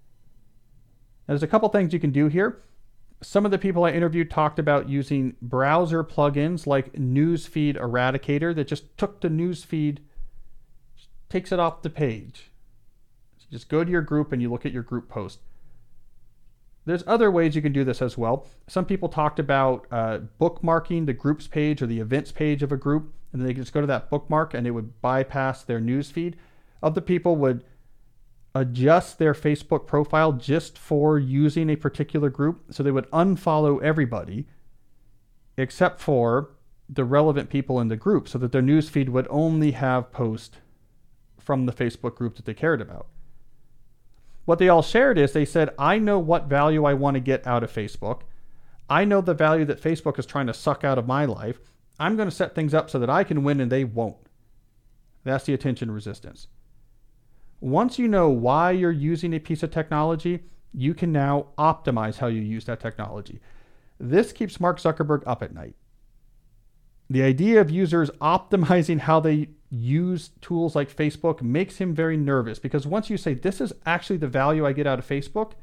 Now, there's a couple things you can do here. Some of the people I interviewed talked about using browser plugins like Newsfeed Eradicator that just took the newsfeed, takes it off the page. So just go to your group and you look at your group post. There's other ways you can do this as well. Some people talked about bookmarking the groups page or the events page of a group, and then they could just go to that bookmark and it would bypass their newsfeed. Other people would adjust their Facebook profile just for using a particular group. So they would unfollow everybody except for the relevant people in the group so that their newsfeed would only have posts from the Facebook group that they cared about. What they all shared is they said, I know what value I want to get out of Facebook. I know the value that Facebook is trying to suck out of my life. I'm going to set things up so that I can win and they won't. That's the attention resistance. Once you know why you're using a piece of technology, you can now optimize how you use that technology. This keeps Mark Zuckerberg up at night. The idea of users optimizing how they use tools like Facebook makes him very nervous, because once you say, this is actually the value I get out of Facebook,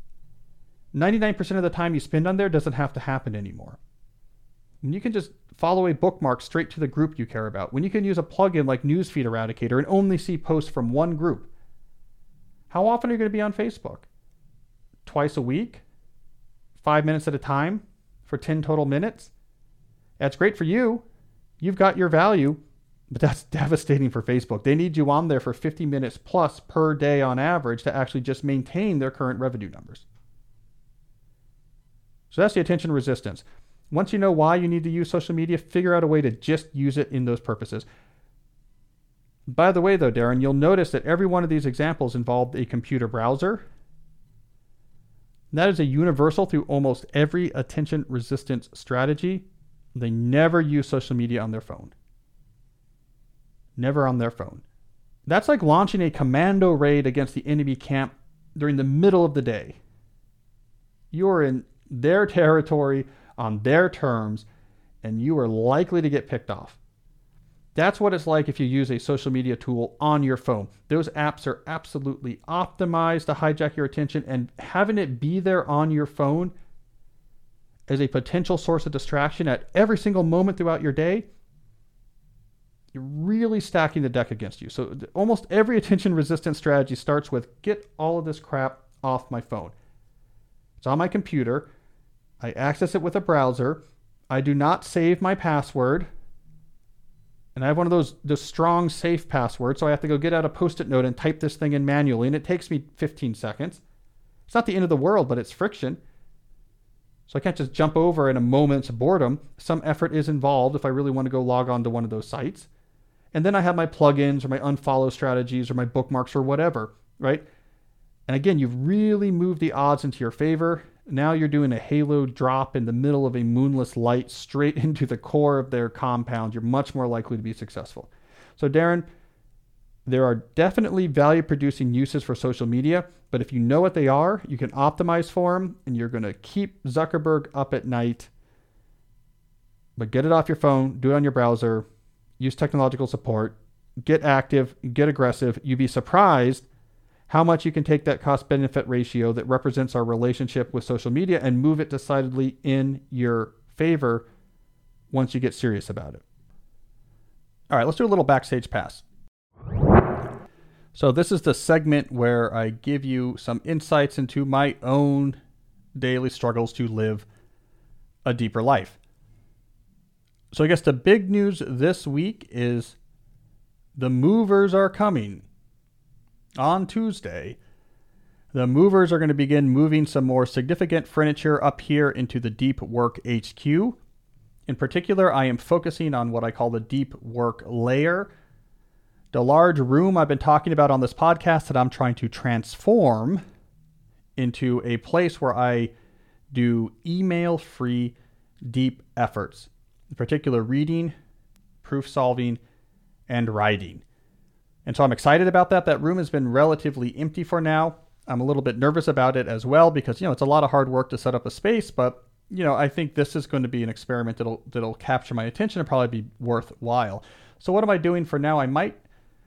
99% of the time you spend on there doesn't have to happen anymore. And you can just follow a bookmark straight to the group you care about. When you can use a plugin like Newsfeed Eradicator and only see posts from one group. How often are you going to be on Facebook? Twice a week? 5 minutes at a time? For 10 total minutes? That's great for you. You've got your value, but that's devastating for Facebook. They need you on there for 50 minutes plus per day on average to actually just maintain their current revenue numbers. So that's the attention resistance. Once you know why you need to use social media, figure out a way to just use it in those purposes. By the way, though, Darren, you'll notice that every one of these examples involved a computer browser. That is a universal through almost every attention resistance strategy. They never use social media on their phone. Never on their phone. That's like launching a commando raid against the enemy camp during the middle of the day. You're in their territory on their terms, and you are likely to get picked off. That's what it's like if you use a social media tool on your phone. Those apps are absolutely optimized to hijack your attention, and having it be there on your phone as a potential source of distraction at every single moment throughout your day you're really stacking the deck against you. So almost every attention resistant strategy starts with get all of this crap off my phone. It's on my computer. I access it with a browser. I do not save my password. And I have one of those strong safe passwords, so I have to go get out a Post-it note and type this thing in manually, and it takes me 15 seconds. It's not the end of the world, but it's friction. So I can't just jump over in a moment's boredom. Some effort is involved if I really want to go log on to one of those sites. And then I have my plugins or my unfollow strategies or my bookmarks or whatever, right? And again, you've really moved the odds into your favor. Now you're doing a halo drop in the middle of a moonless light straight into the core of their compound. You're much more likely to be successful. So Darren, there are definitely value-producing uses for social media, but if you know what they are, you can optimize for them, and you're going to keep Zuckerberg up at night. But get it off your phone, do it on your browser, use technological support, get active, get aggressive. You'd be surprised how much you can take that cost-benefit ratio that represents our relationship with social media and move it decidedly in your favor once you get serious about it. All right, let's do a little backstage pass. So this is the segment where I give you some insights into my own daily struggles to live a deeper life. So I guess the big news this week is the movers are coming. On Tuesday, the movers are going to begin moving some more significant furniture up here into the Deep Work HQ. In particular, I am focusing on what I call the Deep Work layer. The large room I've been talking about on this podcast that I'm trying to transform into a place where I do email-free deep efforts, in particular reading, proof solving, and writing. And so I'm excited about that. That room has been relatively empty for now. I'm a little bit nervous about it as well because, it's a lot of hard work to set up a space, but, I think this is going to be an experiment that'll capture my attention and probably be worthwhile. So what am I doing for now? I might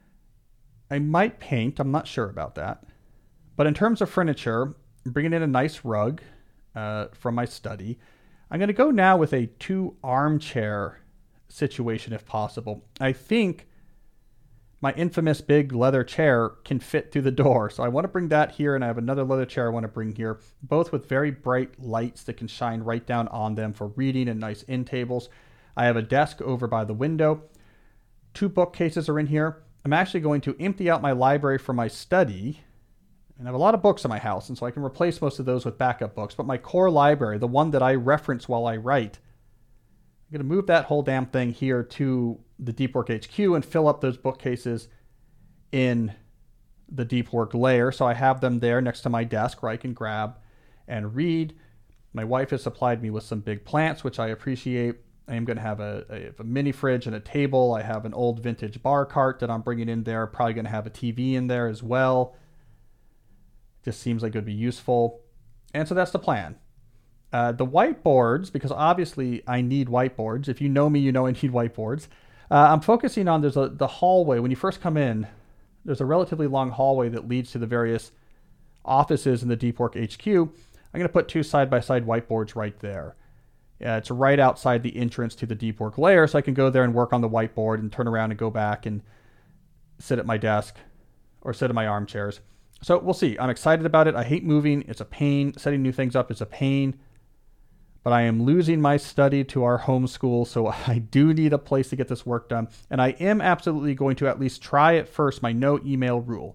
paint. I'm not sure about that. But in terms of furniture, I'm bringing in a nice rug from my study. I'm going to go now with a 2 armchair situation if possible. I think my infamous big leather chair can fit through the door. So I want to bring that here, and I have another leather chair I want to bring here, both with very bright lights that can shine right down on them for reading and nice end tables. I have a desk over by the window. 2 bookcases are in here. I'm actually going to empty out my library for my study. And I have a lot of books in my house, and so I can replace most of those with backup books. But my core library, the one that I reference while I write, I'm going to move that whole damn thing here to the Deep Work HQ and fill up those bookcases in the Deep Work layer. So I have them there next to my desk where I can grab and read. My wife has supplied me with some big plants, which I appreciate. I am going to have a mini fridge and a table. I have an old vintage bar cart that I'm bringing in there. Probably going to have a TV in there as well. Just seems like it would be useful. And so that's the plan. The whiteboards, because obviously I need whiteboards. If you know me, you know I need whiteboards. I'm focusing on the hallway. When you first come in, there's a relatively long hallway that leads to the various offices in the Deep Work HQ. I'm going to put 2 side-by-side whiteboards right there. It's right outside the entrance to the Deep Work layer, so I can go there and work on the whiteboard and turn around and go back and sit at my desk or sit in my armchairs. So we'll see. I'm excited about it. I hate moving. It's a pain. Setting new things up is a pain. But I am losing my study to our homeschool, so I do need a place to get this work done. And I am absolutely going to at least try at first my no email rule.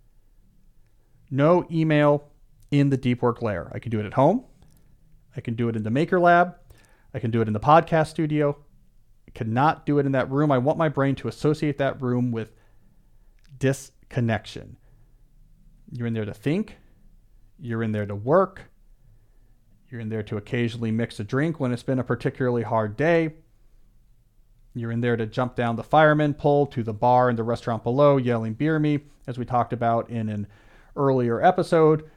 No email in the Deep Work layer. I can do it at home. I can do it in the Maker Lab. I can do it in the podcast studio. I cannot do it in that room. I want my brain to associate that room with disconnection. You're in there to think. You're in there to work. You're in there to occasionally mix a drink when it's been a particularly hard day. You're in there to jump down the fireman pole to the bar in the restaurant below, yelling "Beer me," as we talked about in an earlier episode.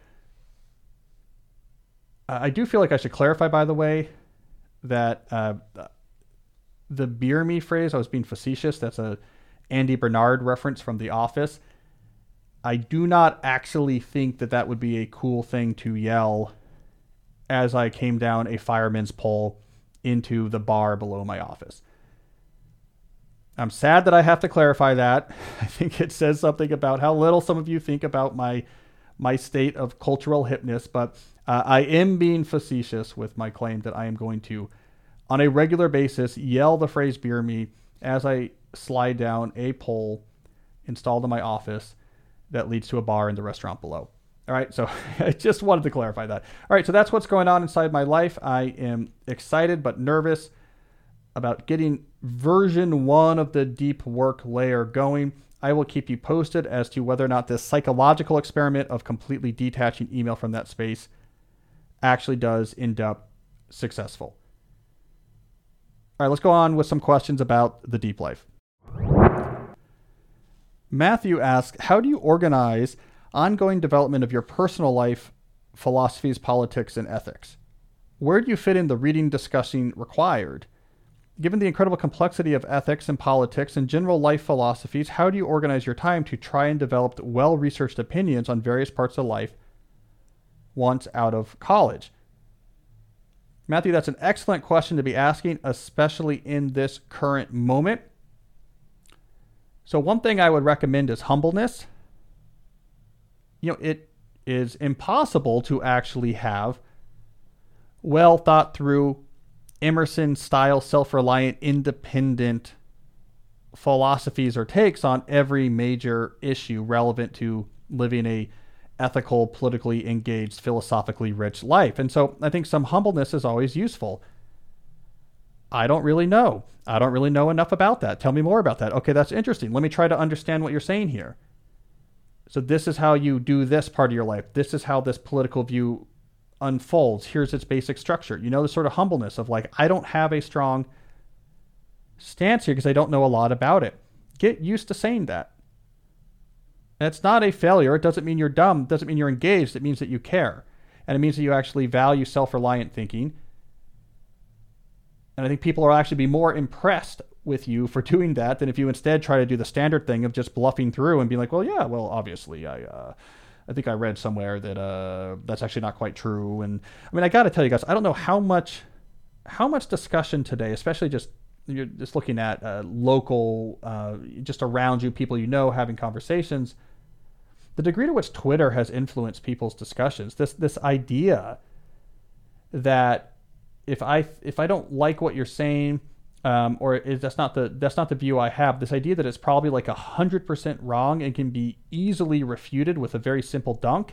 I do feel like I should clarify, by the way, that the "beer me" phrase, I was being facetious. That's a Andy Bernard reference from The Office. I do not actually think that would be a cool thing to yell as I came down a fireman's pole into the bar below my office. I'm sad that I have to clarify that. I think it says something about how little some of you think about my state of cultural hipness, but I am being facetious with my claim that I am going to, on a regular basis, yell the phrase beer me as I slide down a pole installed in my office that leads to a bar in the restaurant below. All right, so I just wanted to clarify that. All right, so that's what's going on inside my life. I am excited but nervous about getting version 1 of the deep work layer going. I will keep you posted as to whether or not this psychological experiment of completely detaching email from that space actually does end up successful. All right, let's go on with some questions about the deep life. Matthew asks, how do you organize ongoing development of your personal life, philosophies, politics, and ethics? Where do you fit in the reading, discussing required? Given the incredible complexity of ethics and politics and general life philosophies, how do you organize your time to try and develop well-researched opinions on various parts of life once out of college? Matthew, that's an excellent question to be asking, especially in this current moment. So one thing I would recommend is humbleness. It is impossible to actually have well thought through, Emerson-style, self-reliant, independent philosophies or takes on every major issue relevant to living a ethical, politically engaged, philosophically rich life. And so I think some humbleness is always useful. I don't really know. I don't really know enough about that. Tell me more about that. Okay, that's interesting. Let me try to understand what you're saying here. So this is how you do this part of your life. This is how this political view unfolds. Here's its basic structure. The sort of humbleness of like, I don't have a strong stance here because I don't know a lot about it. Get used to saying that. That's not a failure. It doesn't mean you're dumb. It doesn't mean you're engaged. It means that you care. And it means that you actually value self-reliant thinking. And I think people will actually be more impressed with you for doing that than if you instead try to do the standard thing of just bluffing through and being like, well, obviously I think I read somewhere that that's actually not quite true. And I mean, I got to tell you guys, I don't know how much discussion today, especially you're just looking at local, just around you, people having conversations, the degree to which Twitter has influenced people's discussions. This idea that if I don't like what you're saying, or that's not the view I have. This idea that it's probably like 100% wrong and can be easily refuted with a very simple dunk.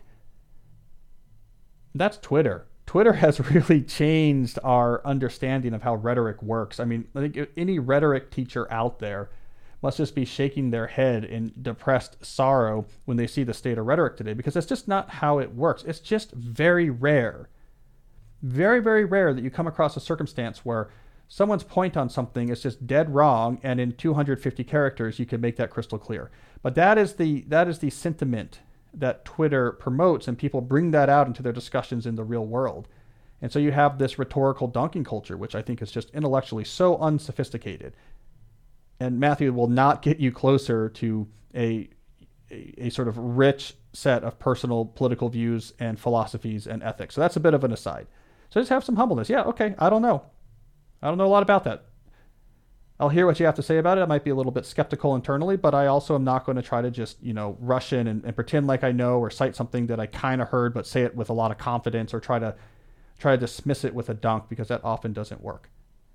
That's Twitter. Twitter has really changed our understanding of how rhetoric works. I mean, I think any rhetoric teacher out there must just be shaking their head in depressed sorrow when they see the state of rhetoric today, because that's just not how it works. It's just very rare, very, very rare that you come across a circumstance where someone's point on something is just dead wrong, and in 250 characters you can make that crystal clear. But that is the sentiment that Twitter promotes, and people bring that out into their discussions in the real world. And so you have this rhetorical dunking culture, which I think is just intellectually so unsophisticated. And Matthew will not get you closer to a sort of rich set of personal political views and philosophies and ethics. So that's a bit of an aside. So just have some humbleness. Yeah, okay, I don't know a lot about that. I'll hear what you have to say about it. I might be a little bit skeptical internally, but I also am not going to try to just, rush in and pretend like I know, or cite something that I kind of heard, but say it with a lot of confidence, or try to dismiss it with a dunk, because that often doesn't work.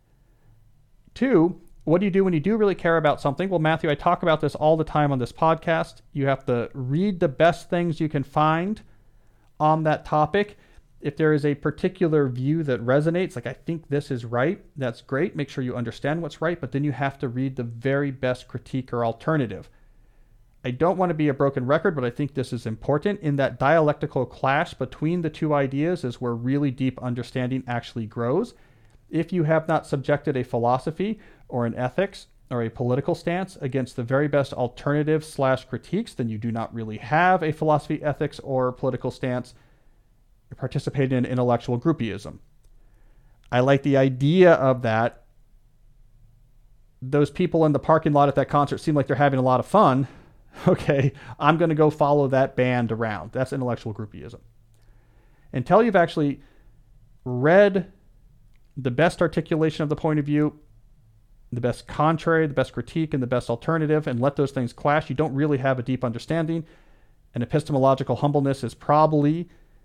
2, what do you do when you do really care about something? Well, Matthew, I talk about this all the time on this podcast. You have to read the best things you can find on that topic. If there is a particular view that resonates, like I think this is right, that's great. Make sure you understand what's right, but then you have to read the very best critique or alternative. I don't want to be a broken record, but I think this is important. In that dialectical clash between the two ideas is where really deep understanding actually grows. If you have not subjected a philosophy or an ethics or a political stance against the very best alternatives / critiques, then you do not really have a philosophy, ethics, or political stance. You're participating in intellectual groupieism. I like the idea of that. Those people in the parking lot at that concert seem like they're having a lot of fun. Okay, I'm going to go follow that band around. That's intellectual groupieism. Until you've actually read the best articulation of the point of view, the best contrary, the best critique, and the best alternative, and let those things clash, you don't really have a deep understanding. And epistemological humbleness is probably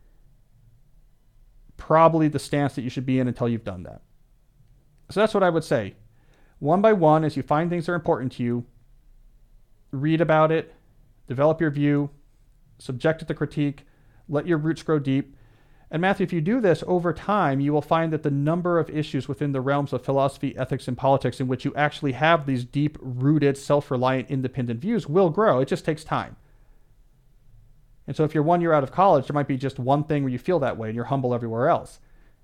the stance that you should be in until you've done that. So that's what I would say. One by one, as you find things that are important to you, read about it, develop your view, subject it to critique, let your roots grow deep. And Matthew, if you do this over time, you will find that the number of issues within the realms of philosophy, ethics, and politics in which you actually have these deep-rooted, self-reliant, independent views will grow. It just takes time. And so if you're 1 year out of college, there might be just one thing where you feel that way and you're humble everywhere else.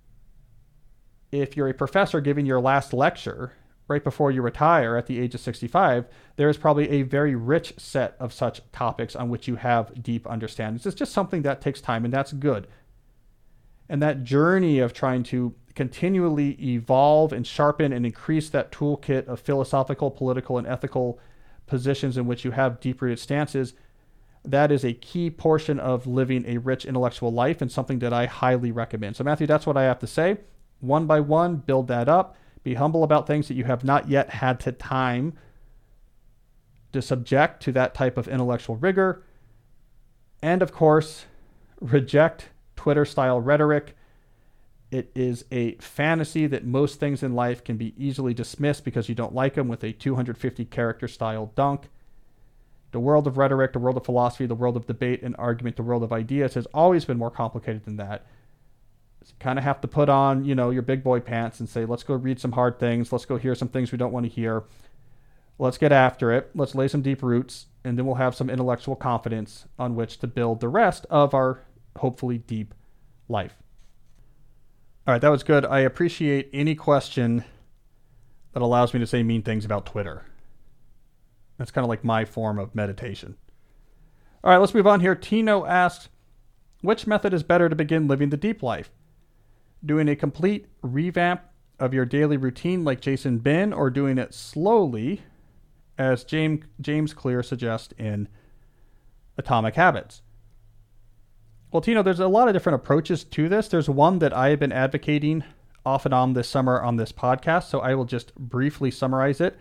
If you're a professor giving your last lecture right before you retire at the age of 65, there is probably a very rich set of such topics on which you have deep understandings. It's just something that takes time, and that's good. And that journey of trying to continually evolve and sharpen and increase that toolkit of philosophical, political, and ethical positions in which you have deep-rooted stances, that is a key portion of living a rich intellectual life and something that I highly recommend. So Matthew, that's what I have to say. One by one, build that up. Be humble about things that you have not yet had the time to subject to that type of intellectual rigor. And of course, reject Twitter-style rhetoric. It is a fantasy that most things in life can be easily dismissed because you don't like them with a 250-character style dunk. The world of rhetoric, the world of philosophy, the world of debate and argument, the world of ideas has always been more complicated than that. You kind of have to put on, your big boy pants and say, let's go read some hard things. Let's go hear some things we don't want to hear. Let's get after it. Let's lay some deep roots, and then we'll have some intellectual confidence on which to build the rest of our hopefully deep life. All right, that was good. I appreciate any question that allows me to say mean things about Twitter. That's kind of like my form of meditation. All right, let's move on here. Tino asks, which method is better to begin living the deep life? Doing a complete revamp of your daily routine like Jason Ben, or doing it slowly, as James Clear suggests in Atomic Habits? Well, Tino, there's a lot of different approaches to this. There's one that I have been advocating off and on this summer on this podcast, so I will just briefly summarize it.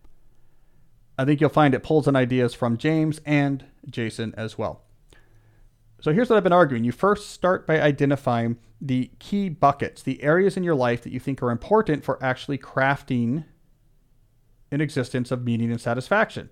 I think you'll find it pulls in ideas from James and Jason as well. So here's what I've been arguing. You first start by identifying the key buckets, the areas in your life that you think are important for actually crafting an existence of meaning and satisfaction.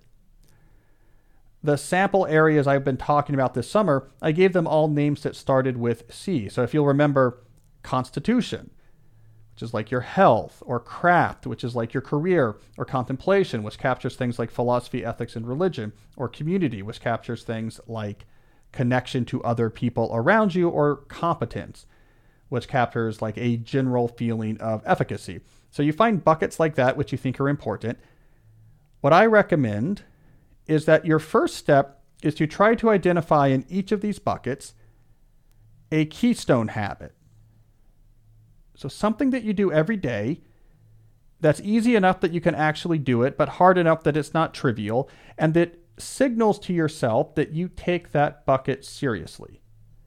The sample areas I've been talking about this summer, I gave them all names that started with C. So if you'll remember, constitution, which is like your health, or craft, which is like your career, or contemplation, which captures things like philosophy, ethics, and religion, or community, which captures things like connection to other people around you, or competence, which captures like a general feeling of efficacy. So you find buckets like that, which you think are important. What I recommend is that your first step is to try to identify in each of these buckets a keystone habit. So something that you do every day that's easy enough that you can actually do it, but hard enough that it's not trivial, and that signals to yourself that you take that bucket seriously.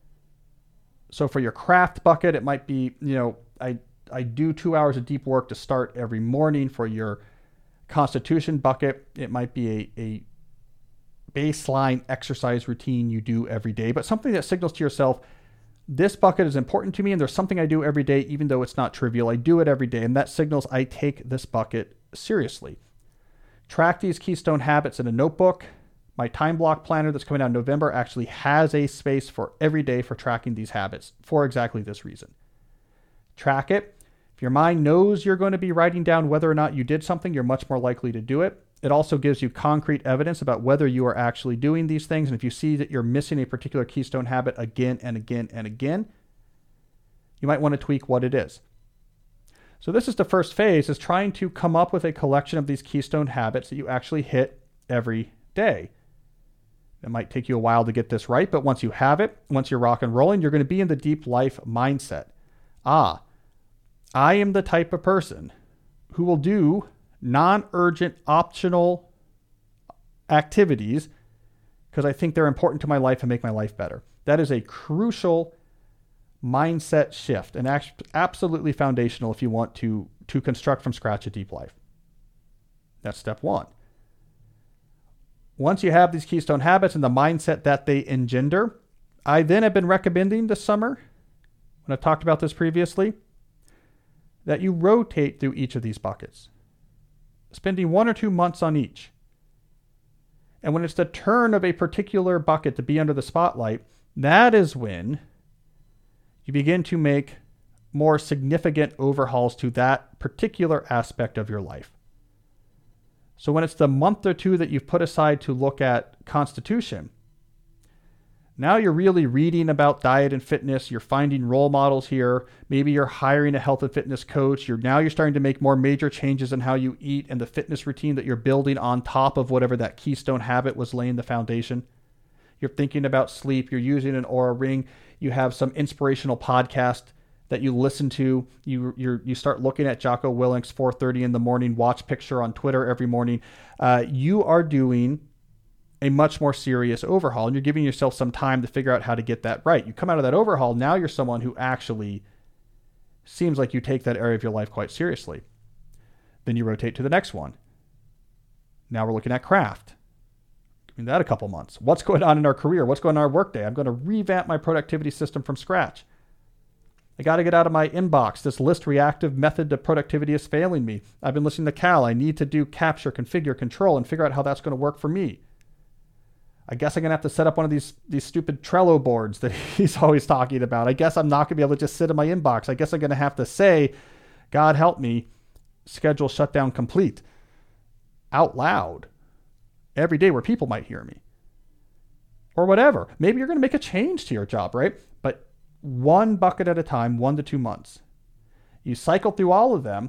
So for your craft bucket, it might be, I do 2 hours of deep work to start every morning. For your constitution bucket, it might be a baseline exercise routine you do every day, but something that signals to yourself, this bucket is important to me, and there's something I do every day, even though it's not trivial. I do it every day, and that signals I take this bucket seriously. Track these keystone habits in a notebook. My time block planner that's coming out in November actually has a space for every day for tracking these habits for exactly this reason. Track it. If your mind knows you're going to be writing down whether or not you did something, you're much more likely to do it. It also gives you concrete evidence about whether you are actually doing these things. And if you see that you're missing a particular keystone habit again and again and again, you might want to tweak what it is. So this is the first phase, is trying to come up with a collection of these keystone habits that you actually hit every day. It might take you a while to get this right, but once you have it, once you're rock and rolling, you're going to be in the deep life mindset. I am the type of person who will do non-urgent optional activities because I think they're important to my life and make my life better. That is a crucial mindset shift and absolutely foundational if you want to construct from scratch a deep life. That's step one. Once you have these keystone habits and the mindset that they engender, I then have been recommending this summer, when I've talked about this previously, that you rotate through each of these buckets, spending 1 or 2 months on each. And when it's the turn of a particular bucket to be under the spotlight, that is when you begin to make more significant overhauls to that particular aspect of your life. So when it's the month or 2 that you've put aside to look at constitution, now you're really reading about diet and fitness. You're finding role models here. Maybe you're hiring a health and fitness coach. You're starting to make more major changes in how you eat and the fitness routine that you're building on top of whatever that keystone habit was laying the foundation. You're thinking about sleep. You're using an Oura Ring. You have some inspirational podcast that you listen to. You start looking at Jocko Willink's 4:30 in the morning watch picture on Twitter every morning. You are doing a much more serious overhaul, and you're giving yourself some time to figure out how to get that right. You come out of that overhaul, now you're someone who actually seems like you take that area of your life quite seriously. Then you rotate to the next one. Now we're looking at craft. Give me that a couple months. What's going on in our career? What's going on in our workday? I'm going to revamp my productivity system from scratch. I got to get out of my inbox. This list reactive method to productivity is failing me. I've been listening to Cal. I need to do capture, configure, control, and figure out how that's going to work for me. I guess I'm going to have to set up one of these stupid Trello boards that he's always talking about. I guess I'm not going to be able to just sit in my inbox. I guess I'm going to have to say, God help me, schedule shutdown complete out loud every day where people might hear me or whatever. Maybe you're going to make a change to your job, right? But one bucket at a time, 1 to 2 months. You cycle through all of them.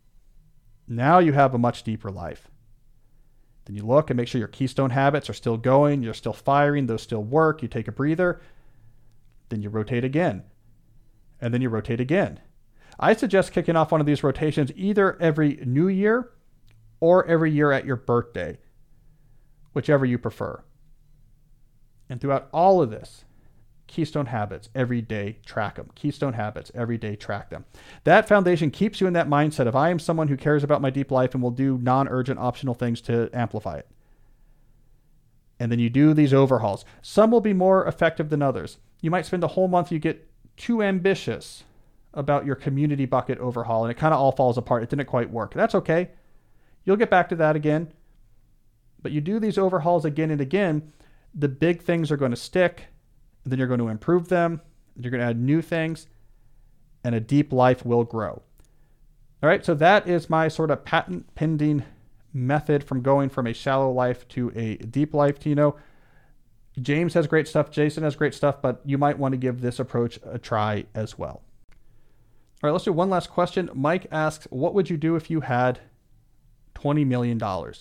Now you have a much deeper life. Then you look and make sure your keystone habits are still going. You're still firing. Those still work. You take a breather. Then you rotate again. And then you rotate again. I suggest kicking off one of these rotations either every New Year or every year at your birthday, whichever you prefer. And throughout all of this, keystone habits, every day, track them. Keystone habits, every day, track them. That foundation keeps you in that mindset of I am someone who cares about my deep life and will do non-urgent optional things to amplify it. And then you do these overhauls. Some will be more effective than others. You might spend a whole month, you get too ambitious about your community bucket overhaul and it kind of all falls apart. It didn't quite work. That's okay. You'll get back to that again. But you do these overhauls again and again, the big things are going to stick. Then you're going to improve them. You're going to add new things, and a deep life will grow. All right, so that is my sort of patent pending method from going from a shallow life to a deep life, Tino. James has great stuff. Jason has great stuff, but you might want to give this approach a try as well. All right, let's do one last question. Mike asks, what would you do if you had $20 million? Are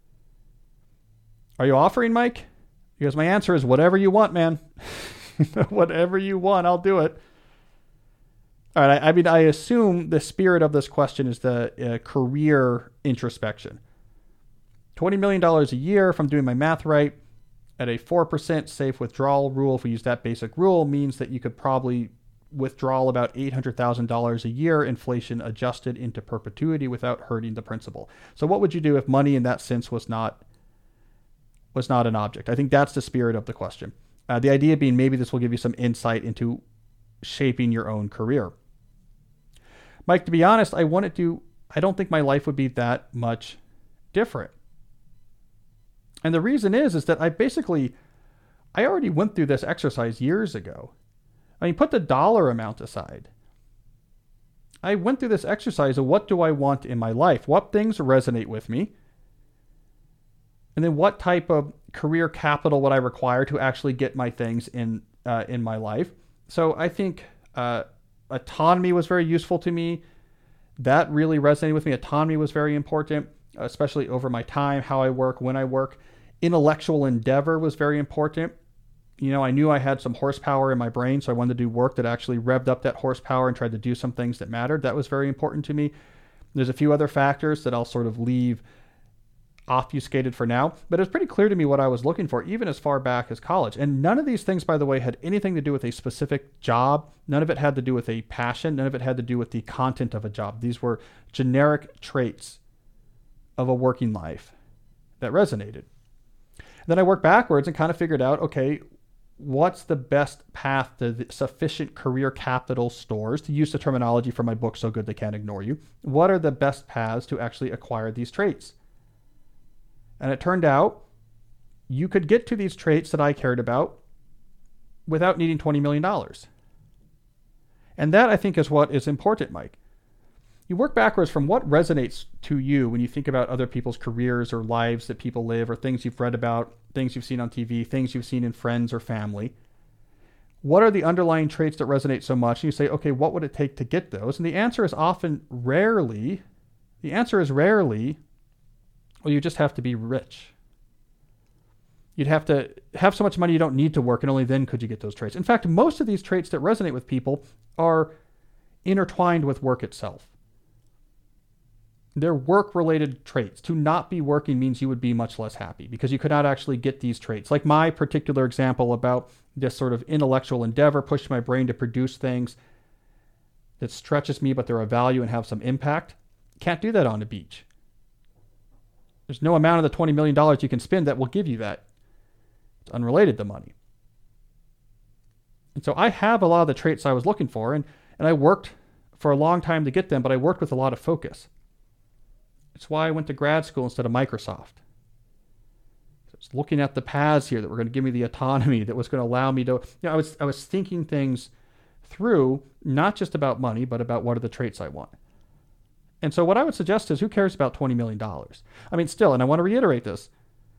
you offering, Mike? Because my answer is whatever you want, man. Whatever you want, I'll do it. All right. I assume the spirit of this question is the career introspection. $20 million a year, if I'm doing my math right, at a 4% safe withdrawal rule, if we use that basic rule, means that you could probably withdraw about $800,000 a year, inflation adjusted into perpetuity without hurting the principal. So what would you do if money in that sense was not an object? I think that's the spirit of the question. The idea being maybe this will give you some insight into shaping your own career. Mike, to be honest, I don't think my life would be that much different. And the reason is that I already went through this exercise years ago. I mean, put the dollar amount aside. I went through this exercise of what do I want in my life? What things resonate with me? And then what type of career capital would I require to actually get my things in my life? So I think autonomy was very useful to me. That really resonated with me. Autonomy was very important, especially over my time, how I work, when I work. Intellectual endeavor was very important. You know, I knew I had some horsepower in my brain, so I wanted to do work that actually revved up that horsepower and tried to do some things that mattered. That was very important to me. There's a few other factors that I'll sort of leave obfuscated for now, but it's pretty clear to me what I was looking for, even as far back as college. And none of these things, by the way, had anything to do with a specific job. None of it had to do with a passion. None of it had to do with the content of a job. These were generic traits of a working life that resonated. Then I worked backwards and kind of figured out, okay, what's the best path to the sufficient career capital stores, to use the terminology from my book, So Good They Can't Ignore You. What are the best paths to actually acquire these traits? And it turned out you could get to these traits that I cared about without needing $20 million. And that, I think, is what is important, Mike. You work backwards from what resonates to you when you think about other people's careers or lives that people live, or things you've read about, things you've seen on TV, things you've seen in friends or family. What are the underlying traits that resonate so much? And you say, okay, what would it take to get those? And the answer is rarely, well, you just have to be rich. You'd have to have so much money you don't need to work, and only then could you get those traits. In fact, most of these traits that resonate with people are intertwined with work itself. They're work-related traits. To not be working means you would be much less happy because you could not actually get these traits. Like my particular example about this sort of intellectual endeavor, pushing my brain to produce things that stretches me, but they're of value and have some impact. Can't do that on a beach. There's no amount of the $20 million you can spend that will give you that. It's unrelated to money. And so I have a lot of the traits I was looking for, and I worked for a long time to get them, but I worked with a lot of focus. It's why I went to grad school instead of Microsoft. I was looking at the paths here that were going to give me the autonomy that was going to allow me to, I was thinking things through, not just about money, but about what are the traits I want. And so what I would suggest is, who cares about $20 million? I mean, still, and I want to reiterate this,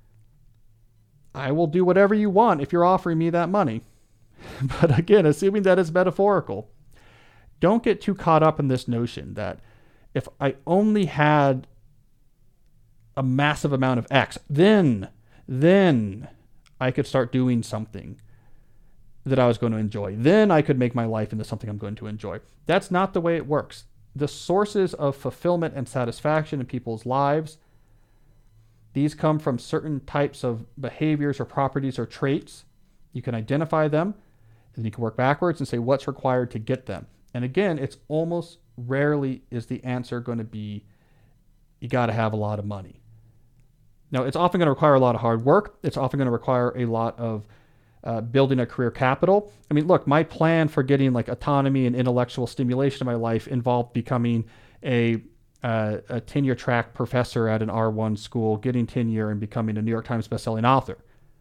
I will do whatever you want if you're offering me that money. But again, assuming that is metaphorical, don't get too caught up in this notion that if I only had a massive amount of X, then I could start doing something that I was going to enjoy. Then I could make my life into something I'm going to enjoy. That's not the way it works. The sources of fulfillment and satisfaction in people's lives, these come from certain types of behaviors or properties or traits. You can identify them, and you can work backwards and say what's required to get them. And again, it's almost rarely is the answer going to be, you got to have a lot of money. Now, it's often going to require a lot of hard work. It's often going to require a lot of building a career capital. I mean, look, my plan for getting like autonomy and intellectual stimulation in my life involved becoming a tenure track professor at an R1 school, getting tenure and becoming a New York Times bestselling author.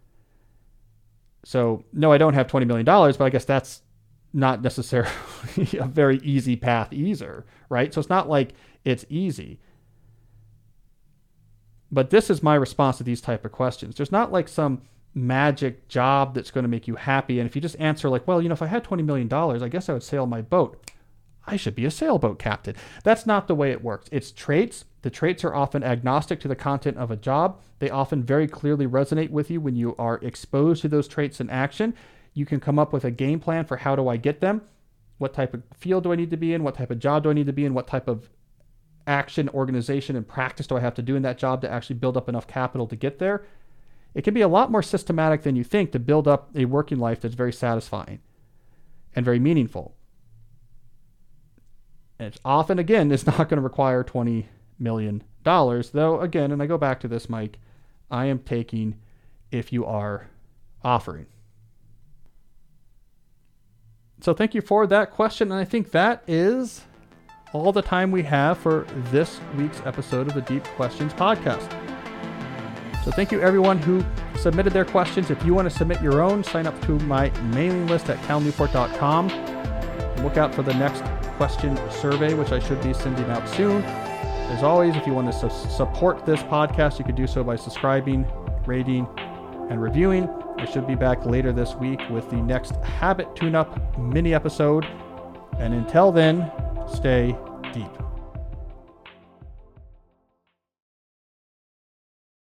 So no, I don't have $20 million, but I guess that's not necessarily a very easy path either, right? So it's not like it's easy. But this is my response to these type of questions. There's not like some magic job that's going to make you happy. And if you just answer like, well, if I had $20 million, I guess I would sail my boat. I should be a sailboat captain. That's not the way it works. It's traits. The traits are often agnostic to the content of a job. They often very clearly resonate with you when you are exposed to those traits in action. You can come up with a game plan for how do I get them? What type of field do I need to be in? What type of job do I need to be in? What type of action, organization, and practice do I have to do in that job to actually build up enough capital to get there? It can be a lot more systematic than you think to build up a working life that's very satisfying and very meaningful. And it's often, again, it's not going to require $20 million, though, again, and I go back to this, Mike, I am taking if you are offering. So thank you for that question, and I think that is all the time we have for this week's episode of the Deep Questions podcast. So thank you everyone who submitted their questions. If you want to submit your own, sign up to my mailing list at calnewport.com. Look out for the next question survey, which I should be sending out soon. As always, if you want to support this podcast, you can do so by subscribing, rating, and reviewing. I should be back later this week with the next Habit Tune-Up mini episode. And until then, stay deep.